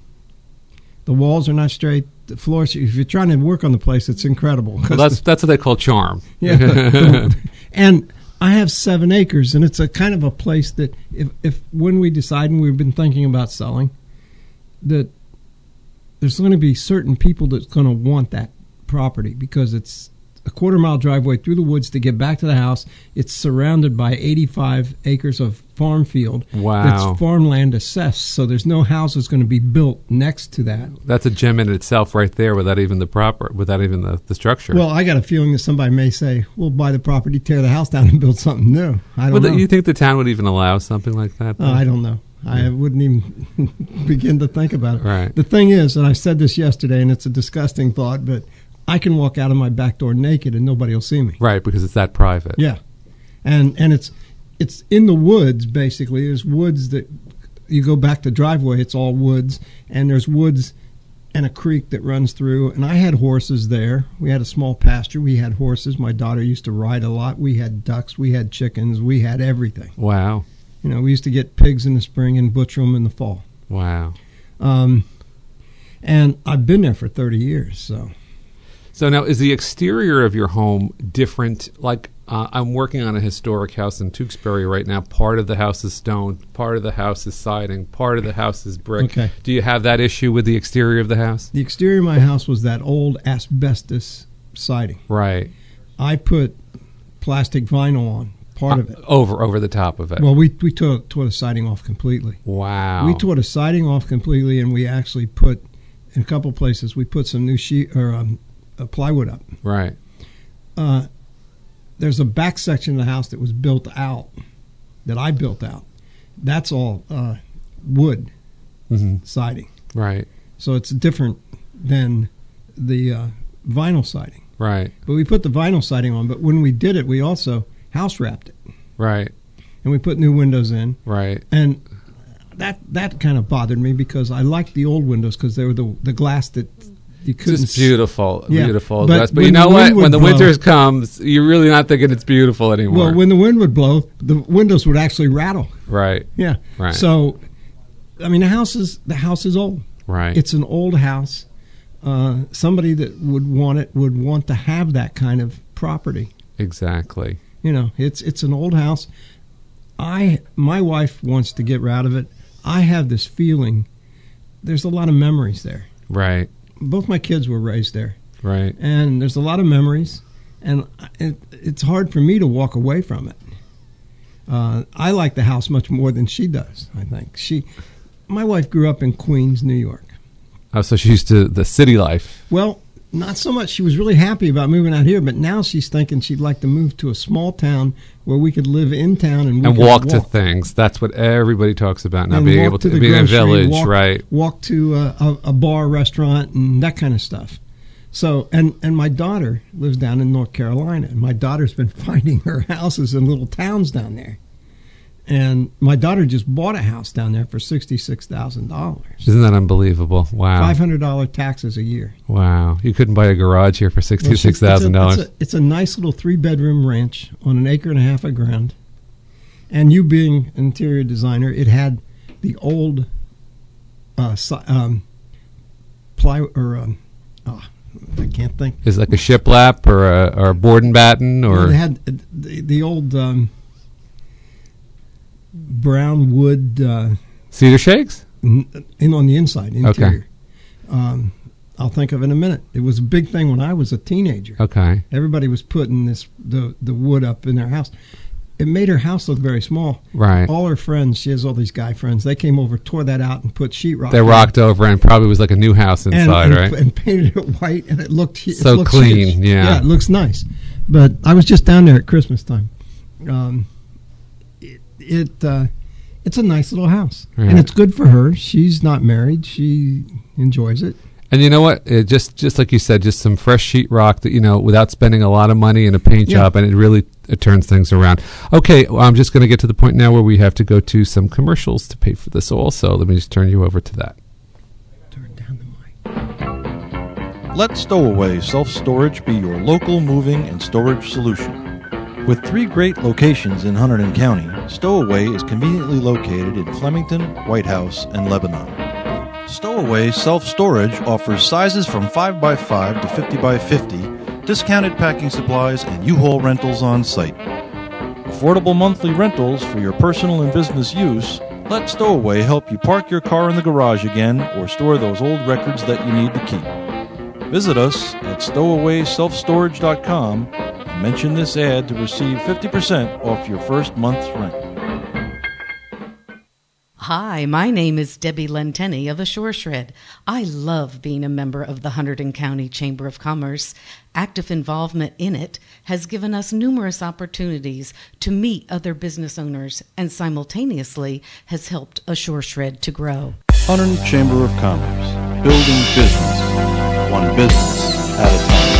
The walls are not straight. The floors, if you're trying to work on the place, it's incredible. Well, that's the, that's what they call charm. Yeah. And I have seven acres, and it's a kind of a place that if, if when we decide, and we've been thinking about selling, that there's going to be certain people that's going to want that property because it's a quarter mile driveway through the woods to get back to the house. It's surrounded by eighty-five acres of farm field. Wow. That's farmland assessed, so there's no houses going to be built next to that. That's a gem in itself right there without even the proper, without even the, the structure. Well, I got a feeling that somebody may say, we'll buy the property, tear the house down, and build something new. I don't well, know. You think the town would even allow something like that? Uh, I don't know. I wouldn't even begin to think about it. Right. The thing is, and I said this yesterday, and it's a disgusting thought, but I can walk out of my back door naked and nobody will see me. Right, because it's that private. Yeah. And and it's it's in the woods, basically. There's woods that you go back to driveway, it's all woods, and there's woods and a creek that runs through. And I had horses there. We had a small pasture. We had horses. My daughter used to ride a lot. We had ducks. We had chickens. We had everything. Wow. You know, we used to get pigs in the spring and butcher them in the fall. Wow. Um, and I've been there for thirty years, so... So now, is the exterior of your home different? Like, uh, I'm working on a historic house in Tewksbury right now. Part of the house is stone, part of the house is siding, part of the house is brick. Okay. Do you have that issue with the exterior of the house? The exterior of my house was that old asbestos siding. Right. I put plastic vinyl on, part uh, of it. Over over the top of it. Well, we we tore, tore the siding off completely. Wow. We tore the siding off completely, and we actually put, in a couple places, we put some new sheet or um, uh, plywood up. Right. Uh, there's a back section of the house that was built out, that I built out. That's all uh, wood mm-hmm. siding. Right. So it's different than the uh, vinyl siding. Right. But we put the vinyl siding on. But when we did it, we also house wrapped it. Right. And we put new windows in. Right. And that that kind of bothered me because I liked the old windows because they were the the glass that you couldn't. Just beautiful, yeah. beautiful But glass. But you know what? When the blow, winters comes, you're really not thinking it's beautiful anymore. Well, when the wind would blow, the windows would actually rattle. Right. Yeah. Right. So, I mean, the house is the house is old. Right. It's an old house. Uh, somebody that would want it would want to have that kind of property. Exactly. You know, it's it's an old house. I my wife wants to get rid of it. I have this feeling. There's a lot of memories there. Right. Both my kids were raised there. Right. And there's a lot of memories, and it, it's hard for me to walk away from it. Uh, I like the house much more than she does. I think she, my wife grew up in Queens, New York. Oh, so she's used to the city life. Well, not so much. She was really happy about moving out here, but now she's thinking she'd like to move to a small town where we could live in town and we and could walk, walk to things. That's what everybody talks about now, and being walk able to, to the be in a grocery, village, walk, right? Walk to a, a, a bar, restaurant, and that kind of stuff. So, and, and my daughter lives down in North Carolina, and my daughter's been finding her houses in little towns down there. And my daughter just bought a house down there for sixty-six thousand dollars. Isn't that unbelievable? Wow. five hundred dollars taxes a year. Wow. You couldn't buy a garage here for sixty-six thousand dollars. It's, it's a nice little three-bedroom ranch on an acre and a half of ground. And you being an interior designer, it had the old uh, um, ply or um, oh, I can't think. Is it like a shiplap or a, or a board and batten? Or no, they had the, the old um, brown wood uh, cedar shakes in, in on the inside interior. Okay. Um, I'll think of it in a minute. It was a big thing when I was a teenager. Okay. Everybody was putting this the the wood up in their house. It made her house look very small. Right. All her friends, she has all these guy friends. They came over, tore that out, and put sheetrock. They rocked over and probably was like a new house inside, and, and, right? And painted it white, and it looked it so looked clean. huge. Yeah. Yeah, it looks nice. But I was just down there at Christmas time. Um, it it, uh, it's a nice little house. Right. And it's good for her. She's not married. She enjoys it. And you know what? It just just like you said, just some fresh sheetrock that, you know, without spending a lot of money in a paint Yeah. job, and it really it turns things around. Okay, well, I'm just going to get to the point now where we have to go to some commercials to pay for this also. Let me just turn you over to that. Let Stowaway Self-Storage be your local moving and storage solution. With three great locations in Hunterdon County, Stowaway is conveniently located in Flemington, White House, and Lebanon. Stowaway Self-Storage offers sizes from five by five to fifty by fifty, discounted packing supplies, and U-Haul rentals on site. Affordable monthly rentals for your personal and business use. Let Stowaway help you park your car in the garage again or store those old records that you need to keep. Visit us at stowaway self storage dot com and mention this ad to receive fifty percent off your first month's rent. Hi, my name is Debbie Lenteni of Assure Shred. I love being a member of the Hunterdon County Chamber of Commerce. Active involvement in it has given us numerous opportunities to meet other business owners and simultaneously has helped Assure Shred to grow. Hunterdon Chamber of Commerce, building business, one business at a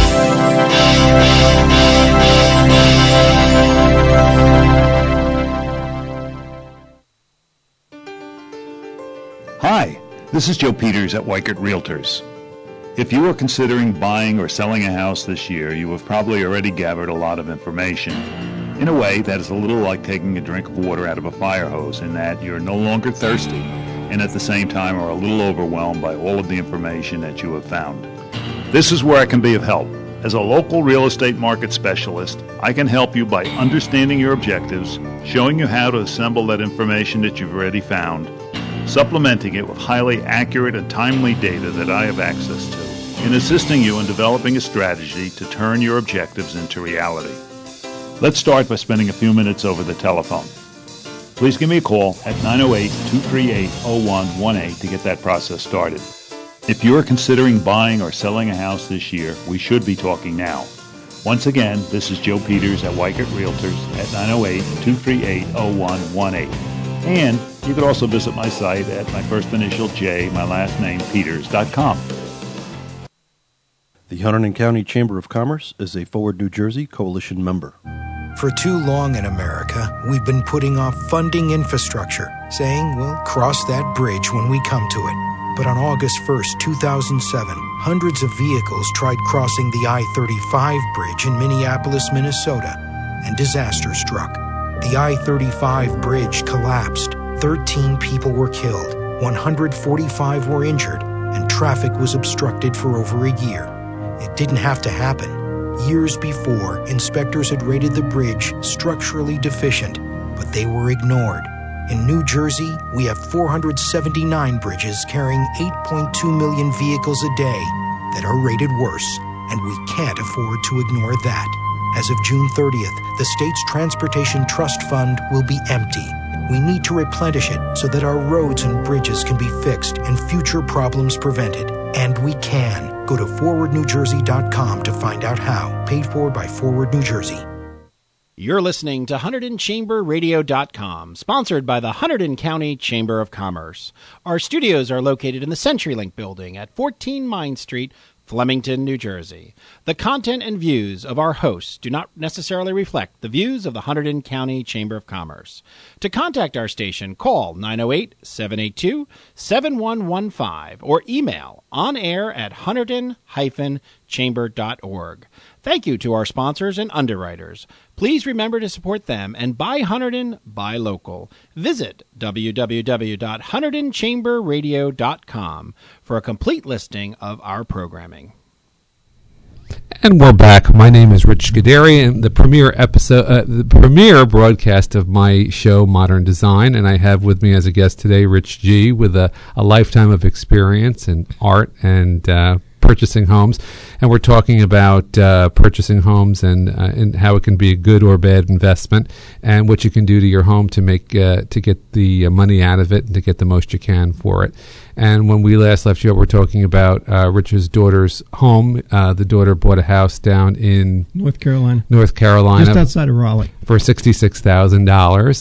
Hi, this is Joe Peters at Weichert Realtors. If you are considering buying or selling a house this year, you have probably already gathered a lot of information. In a way, that is a little like taking a drink of water out of a fire hose in that you're no longer thirsty and at the same time are a little overwhelmed by all of the information that you have found. This is where I can be of help. As a local real estate market specialist, I can help you by understanding your objectives, showing you how to assemble that information that you've already found, supplementing it with highly accurate and timely data that I have access to, and assisting you in developing a strategy to turn your objectives into reality. Let's start by spending a few minutes over the telephone. Please give me a call at nine oh eight, two three eight, oh one one eight to get that process started. If you are considering buying or selling a house this year, we should be talking now. Once again, this is Joe Peters at Weichert Realtors at nine oh eight, two three eight, oh one one eight. And you could also visit my site at my first initial J, my last name, Peters dot com. The Hunterdon County Chamber of Commerce is a Forward New Jersey Coalition member. For too long in America, we've been putting off funding infrastructure, saying we'll cross that bridge when we come to it. But on August first, two thousand seven, hundreds of vehicles tried crossing the I thirty-five bridge in Minneapolis, Minnesota, and disaster struck. The I thirty-five bridge collapsed. thirteen people were killed, one hundred forty-five were injured, and traffic was obstructed for over a year. It didn't have to happen. Years before, inspectors had rated the bridge structurally deficient, but they were ignored. In New Jersey, we have four hundred seventy-nine bridges carrying eight point two million vehicles a day that are rated worse, and we can't afford to ignore that. As of June thirtieth, the state's Transportation Trust Fund will be empty. We need to replenish it so that our roads and bridges can be fixed and future problems prevented. And we can. Go to forward new jersey dot com to find out how. Paid for by Forward New Jersey. You're listening to Hunterdon Chamber Radio dot com, sponsored by the Hunterdon County Chamber of Commerce. Our studios are located in the CenturyLink building at fourteen Mine Street, Flemington, New Jersey. The content and views of our hosts do not necessarily reflect the views of the Hunterdon County Chamber of Commerce. To contact our station, call nine oh eight, seven eight two, seven one one five or email onair at hunterdon dash chamber dot org. Thank you to our sponsors and underwriters. Please remember to support them and buy Hunterdon, buy local. Visit w w w dot hunterdon chamber radio dot com for a complete listing of our programming. And we're back. My name is Rich Scuderi, and the premiere episode, uh, the premiere broadcast of my show, Modern Design, and I have with me as a guest today, Rich G, with a, a lifetime of experience in art and uh, purchasing homes, and we're talking about uh, purchasing homes and uh, and how it can be a good or bad investment, and what you can do to your home to make uh, to get the uh, money out of it and to get the most you can for it. And when we last left you, we're talking about uh, Rich's daughter's home. Uh, the daughter bought a house down in North Carolina, North Carolina, just outside of Raleigh, for sixty-six thousand dollars.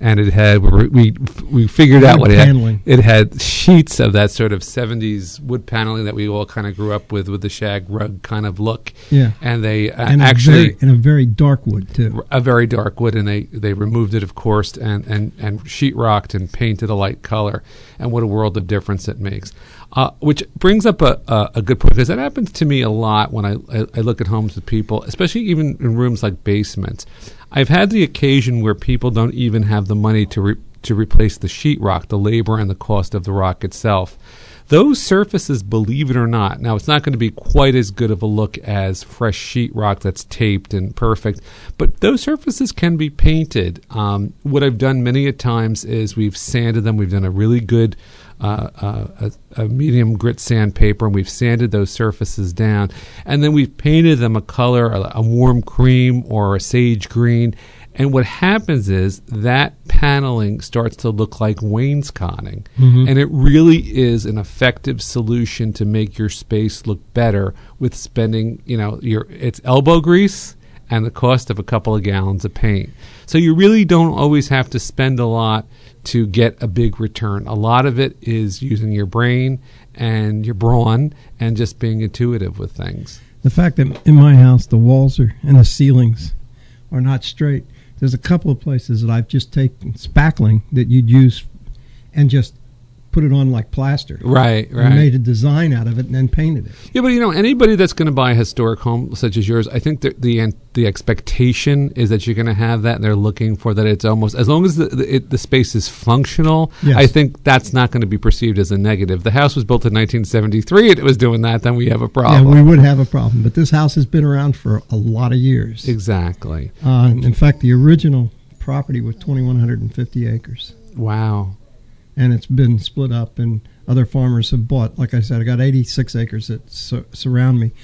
and it had we we, we figured Wood out what it paneling. had. It had sheets of that sort of seventies wood paneling that we all kind of grew up with, with the shag rug kind of look. Yeah. And they uh, and actually a very, and a very dark wood too. A very dark wood, and they, they removed it, of course, and, and, and sheetrocked and painted a light color. And what a world of difference it makes. Uh, which brings up a, a, a good point, because that happens to me a lot when I, I, I look at homes with people, especially even in rooms like basements. I've had the occasion where people don't even have the money to re- to replace the sheetrock, the labor and the cost of the rock itself. Those surfaces, believe it or not, now it's not going to be quite as good of a look as fresh sheetrock that's taped and perfect, but those surfaces can be painted. Um, what I've done many a times is we've sanded them. We've done a really good uh, uh, a, a medium grit sandpaper, and we've sanded those surfaces down, and then we've painted them a color, a, a warm cream or a sage green. And what happens is that paneling starts to look like wainscoting. Mm-hmm. And it really is an effective solution to make your space look better with spending, you know, your it's elbow grease and the cost of a couple of gallons of paint. So you really don't always have to spend a lot to get a big return. A lot of it is using your brain and your brawn and just being intuitive with things. The fact that in my house the walls are and the ceilings are not straight. There's a couple of places that I've just taken spackling that you'd use and just put it on like plaster. Right, right. And made a design out of it and then painted it. Yeah, but you know, anybody that's going to buy a historic home such as yours, I think the the, the expectation is that you're going to have that, and they're looking for that. It's almost as long as the the, it, the space is functional. Yes. I think that's not going to be perceived as a negative. The house was built in nineteen seventy-three, and it was doing that. Then we have a problem. Yeah, we would have a problem. But this house has been around for a lot of years. Exactly. Uh, in fact, the original property was two thousand one hundred fifty acres. Wow. And it's been split up, and other farmers have bought. Like I said, I got eighty-six acres that sur- surround me.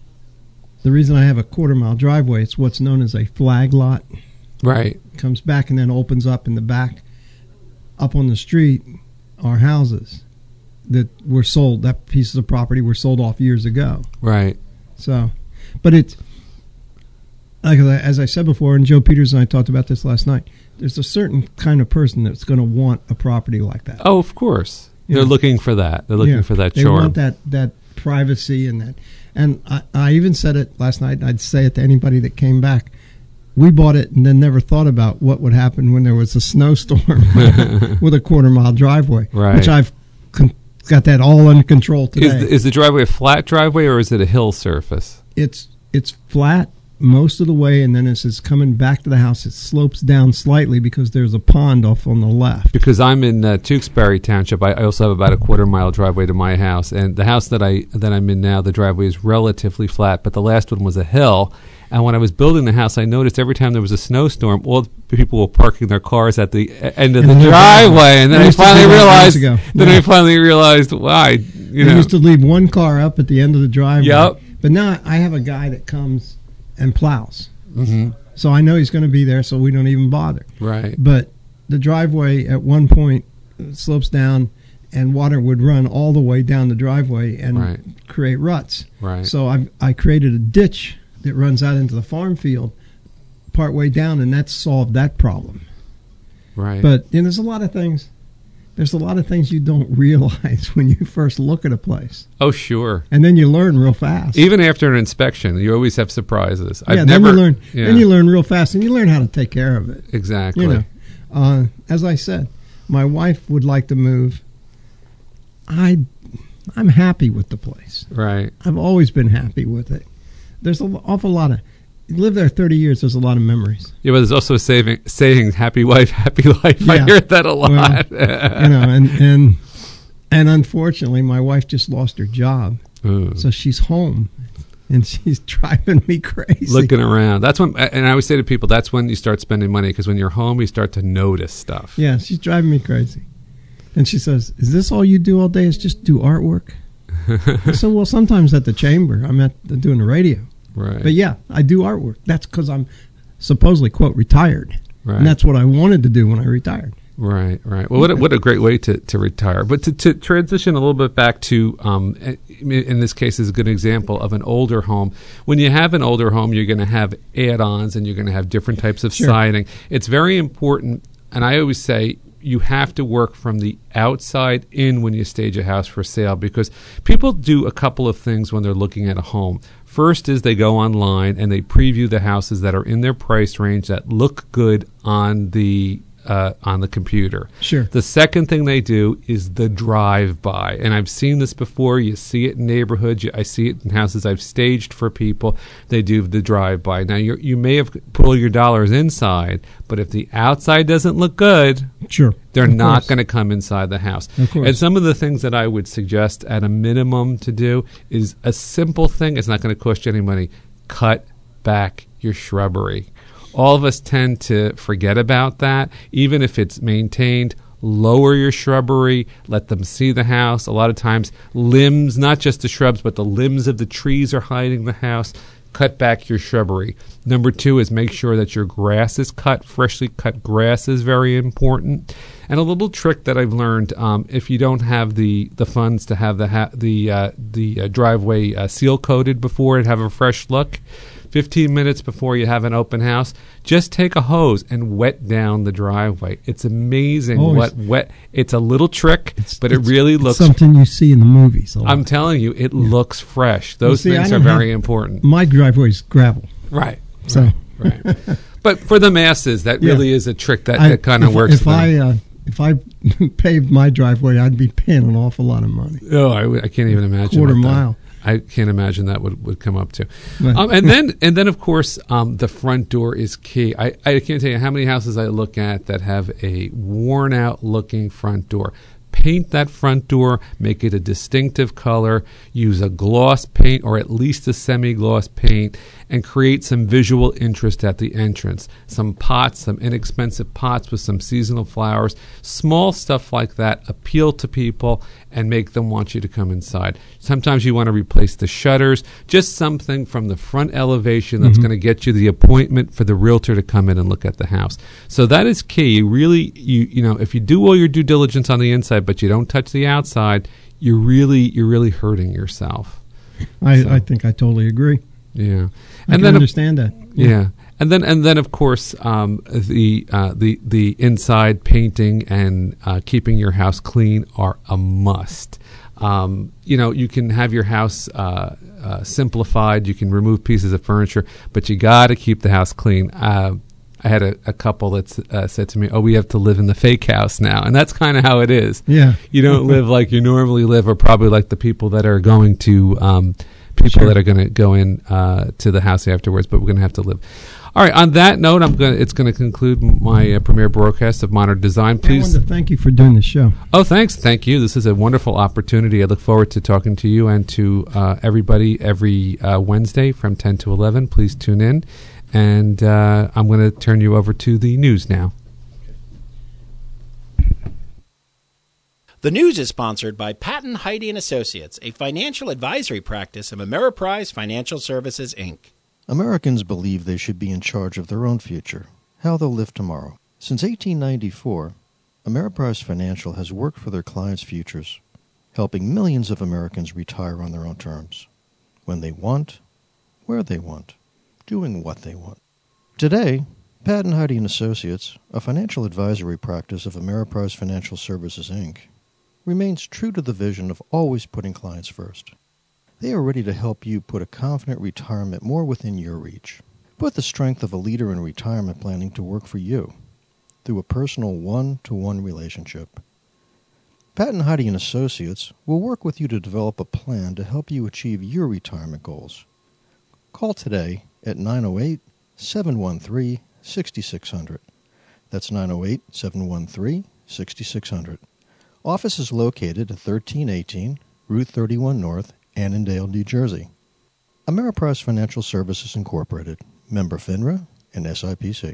The reason I have a quarter mile driveway, it's what's known as a flag lot. Right. Comes back and then opens up in the back. Up on the street are houses that were sold. That pieces of property were sold off years ago. Right. So, but it's, like I- as I said before, and Joe Peters and I talked about this last night, there's a certain kind of person that's going to want a property like that. Oh, of course. You They're know? looking for that. They're looking Yeah, for that they charm. want that, that privacy and that. And I, I even said it last night, and I'd say it to anybody that came back. We bought it and then never thought about what would happen when there was a snowstorm with a quarter mile driveway, Right. which I've con- got that all under control today. Is the, is the driveway a flat driveway, or is it a hill surface? It's it's flat most of the way, and then as it's coming back to the house, it slopes down slightly because there's a pond off on the left. Because I'm in uh, Tewksbury Township, I, I also have about a quarter mile driveway to my house, and the house that I that I'm in now, the driveway is relatively flat, but the last one was a hill. And when I was building the house, I noticed every time there was a snowstorm, all the people were parking their cars at the e- end of And the they're driveway, and then They I used to finally do that realized. years ago. Then Yeah. I finally realized why. You They know, used to leave one car up at the end of the driveway. Yep. But now I have a guy that comes and plows. Mhm. So I know he's going to be there, so we don't even bother. Right. But the driveway at one point slopes down, and water would run all the way down the driveway and Right. create ruts. Right. So I I created a ditch that runs out into the farm field part way down, and that solved that problem. Right. But you know, there's a lot of things. There's a lot of things you don't realize when you first look at a place, oh, sure. and then you learn real fast. Even after an inspection, you always have surprises. yeah, I've then never you learn. yeah, Then you learn real fast, and you learn how to take care of it. exactly. You know, uh, as I said, my wife would like to move. I, I'm happy with the place. Right. I've always been happy with it. There's an awful lot of. You live there thirty years. There's a lot of memories. Yeah, but there's also a saving, saying "happy wife, happy life." I Yeah. hear that a lot. Well, you know, and and and unfortunately, my wife just lost her job, Ooh. so she's home, and she's driving me crazy. Looking around. That's when, and I always say to people, that's when you start spending money, because when you're home, you start to notice stuff. Yeah, she's driving me crazy, and she says, "Is this all you do all day? Is just do artwork?" I said, "Well, sometimes at the chamber, I'm at the, doing the radio." Right. But yeah, I do artwork. That's because I'm supposedly, quote, retired. Right. And that's what I wanted to do when I retired. Right, right. Well, what a, what a great way to, to retire. But to, to transition a little bit back to, um, in this case, is a good example of an older home. When you have an older home, you're going to have add-ons and you're going to have different types of Sure. siding. It's very important and I always say you have to work from the outside in when you stage a house for sale, because people do a couple of things when they're looking at a home. First is they go online and they preview the houses that are in their price range that look good on the uh, on the computer. Sure. The second thing they do is the drive-by, and I've seen this before. You see it in neighborhoods. You, I see it in houses I've staged for people. They do the drive-by. Now, you you may have put all your dollars inside, but if the outside doesn't look good, sure, they're of not course. going to come inside the house. Of course. And some of the things that I would suggest at a minimum to do is a simple thing. It's not going to cost you any money. Cut back your shrubbery. All of us tend to forget about that. Even if it's maintained, lower your shrubbery, let them see the house. A lot of times limbs, not just the shrubs, but the limbs of the trees are hiding the house. Cut back your shrubbery. Number two is make sure that your grass is cut. Freshly cut grass is very important. And a little trick that I've learned, um, if you don't have the, the funds to have the ha- the uh, the uh, driveway uh, seal coated before and have a fresh look, fifteen minutes before you have an open house, just take a hose and wet down the driveway. It's amazing Oh, what it's- wet. It's a little trick, but it really It's looks. something you see in the movies. a lot. I'm telling you, it looks fresh. You Those see, I things are don't very have- important. My driveway's gravel. Right. So. Right. But for the masses, that Yeah. really is a trick that, I- that kind of if- works. If for them. I uh, if I paved my driveway, I'd be paying an awful lot of money. Oh, I, w- I can't even imagine. Quarter what that- mile. I can't imagine that would, would come up to. Right. Um, and then, and then, of course, um, the front door is key. I, I can't tell you how many houses I look at that have a worn-out looking front door. Paint that front door, make it a distinctive color, use a gloss paint or at least a semi-gloss paint, and create some visual interest at the entrance. Some pots, some inexpensive pots with some seasonal flowers, small stuff like that appeal to people and make them want you to come inside. Sometimes you want to replace the shutters, just something from the front elevation that's Mhm. going to get you the appointment for the realtor to come in and look at the house. So that is key. You really, you you know, if you do all your due diligence on the inside, but you don't touch the outside, you're really you're really hurting yourself. I, So- I think I totally agree. Yeah, I can understand that. Yeah. Yeah. and then and then of course um, the uh, the the inside painting and uh, keeping your house clean are a must. Um, you know, you can have your house uh, uh, simplified. You can remove pieces of furniture, but you got to keep the house clean. Uh, I had a, a couple that uh, said to me, "Oh, we have to live in the fake house now," and that's kind of how it is. Yeah. You don't live like you normally live, or probably like the people that are going to. Um, people Sure. that are going to go in uh, to the house afterwards, but we're going to have to live. All right. On that note, I'm going. It's going to conclude my uh, premiere broadcast of Modern Design. I Please. wanted to thank you for doing the show. Oh, thanks. Thank you. This is a wonderful opportunity. I look forward to talking to you and to uh, everybody every uh, Wednesday from ten to eleven. Please tune in, and uh, I'm going to turn you over to the news now. The news is sponsored by Patton, Heidi and Associates, a financial advisory practice of Ameriprise Financial Services, Incorporated. Americans believe they should be in charge of their own future, how they'll live tomorrow. Since eighteen ninety-four, Ameriprise Financial has worked for their clients' futures, helping millions of Americans retire on their own terms, when they want, where they want, doing what they want. Today, Patton, Heidi and Associates, a financial advisory practice of Ameriprise Financial Services, Incorporated, remains true to the vision of always putting clients first. They are ready to help you put a confident retirement more within your reach. Put the strength of a leader in retirement planning to work for you through a personal one-to-one relationship. Patton, Heidi and Associates will work with you to develop a plan to help you achieve your retirement goals. Call today at nine oh eight, seven one three, six six zero zero. That's nine oh eight, seven one three, six six zero zero. Office is located at thirteen eighteen Route thirty-one North, Annandale, New Jersey. Ameriprise Financial Services, Incorporated, member FINRA and S I P C.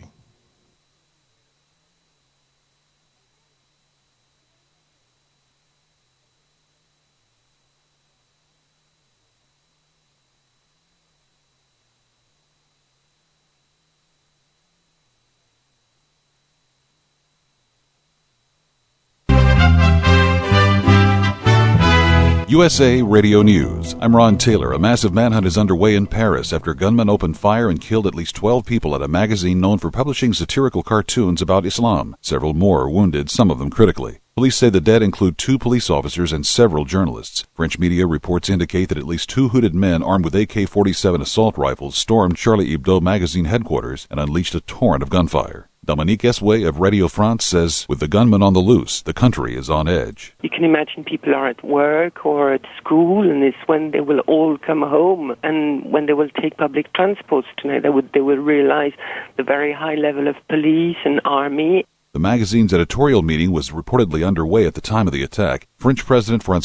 U S A Radio News. I'm Ron Taylor. A massive manhunt is underway in Paris after gunmen opened fire and killed at least twelve people at a magazine known for publishing satirical cartoons about Islam. Several more are wounded, some of them critically. Police say the dead include two police officers and several journalists. French media reports indicate that at least two hooded men armed with A K forty-seven assault rifles stormed Charlie Hebdo magazine headquarters and unleashed a torrent of gunfire. Dominique Esway of Radio France says, with the gunmen on the loose, the country is on edge. You can imagine people are at work or at school, and it's when they will all come home, and when they will take public transports tonight, they would they will realize the very high level of police and army. The magazine's editorial meeting was reportedly underway at the time of the attack. French President Francois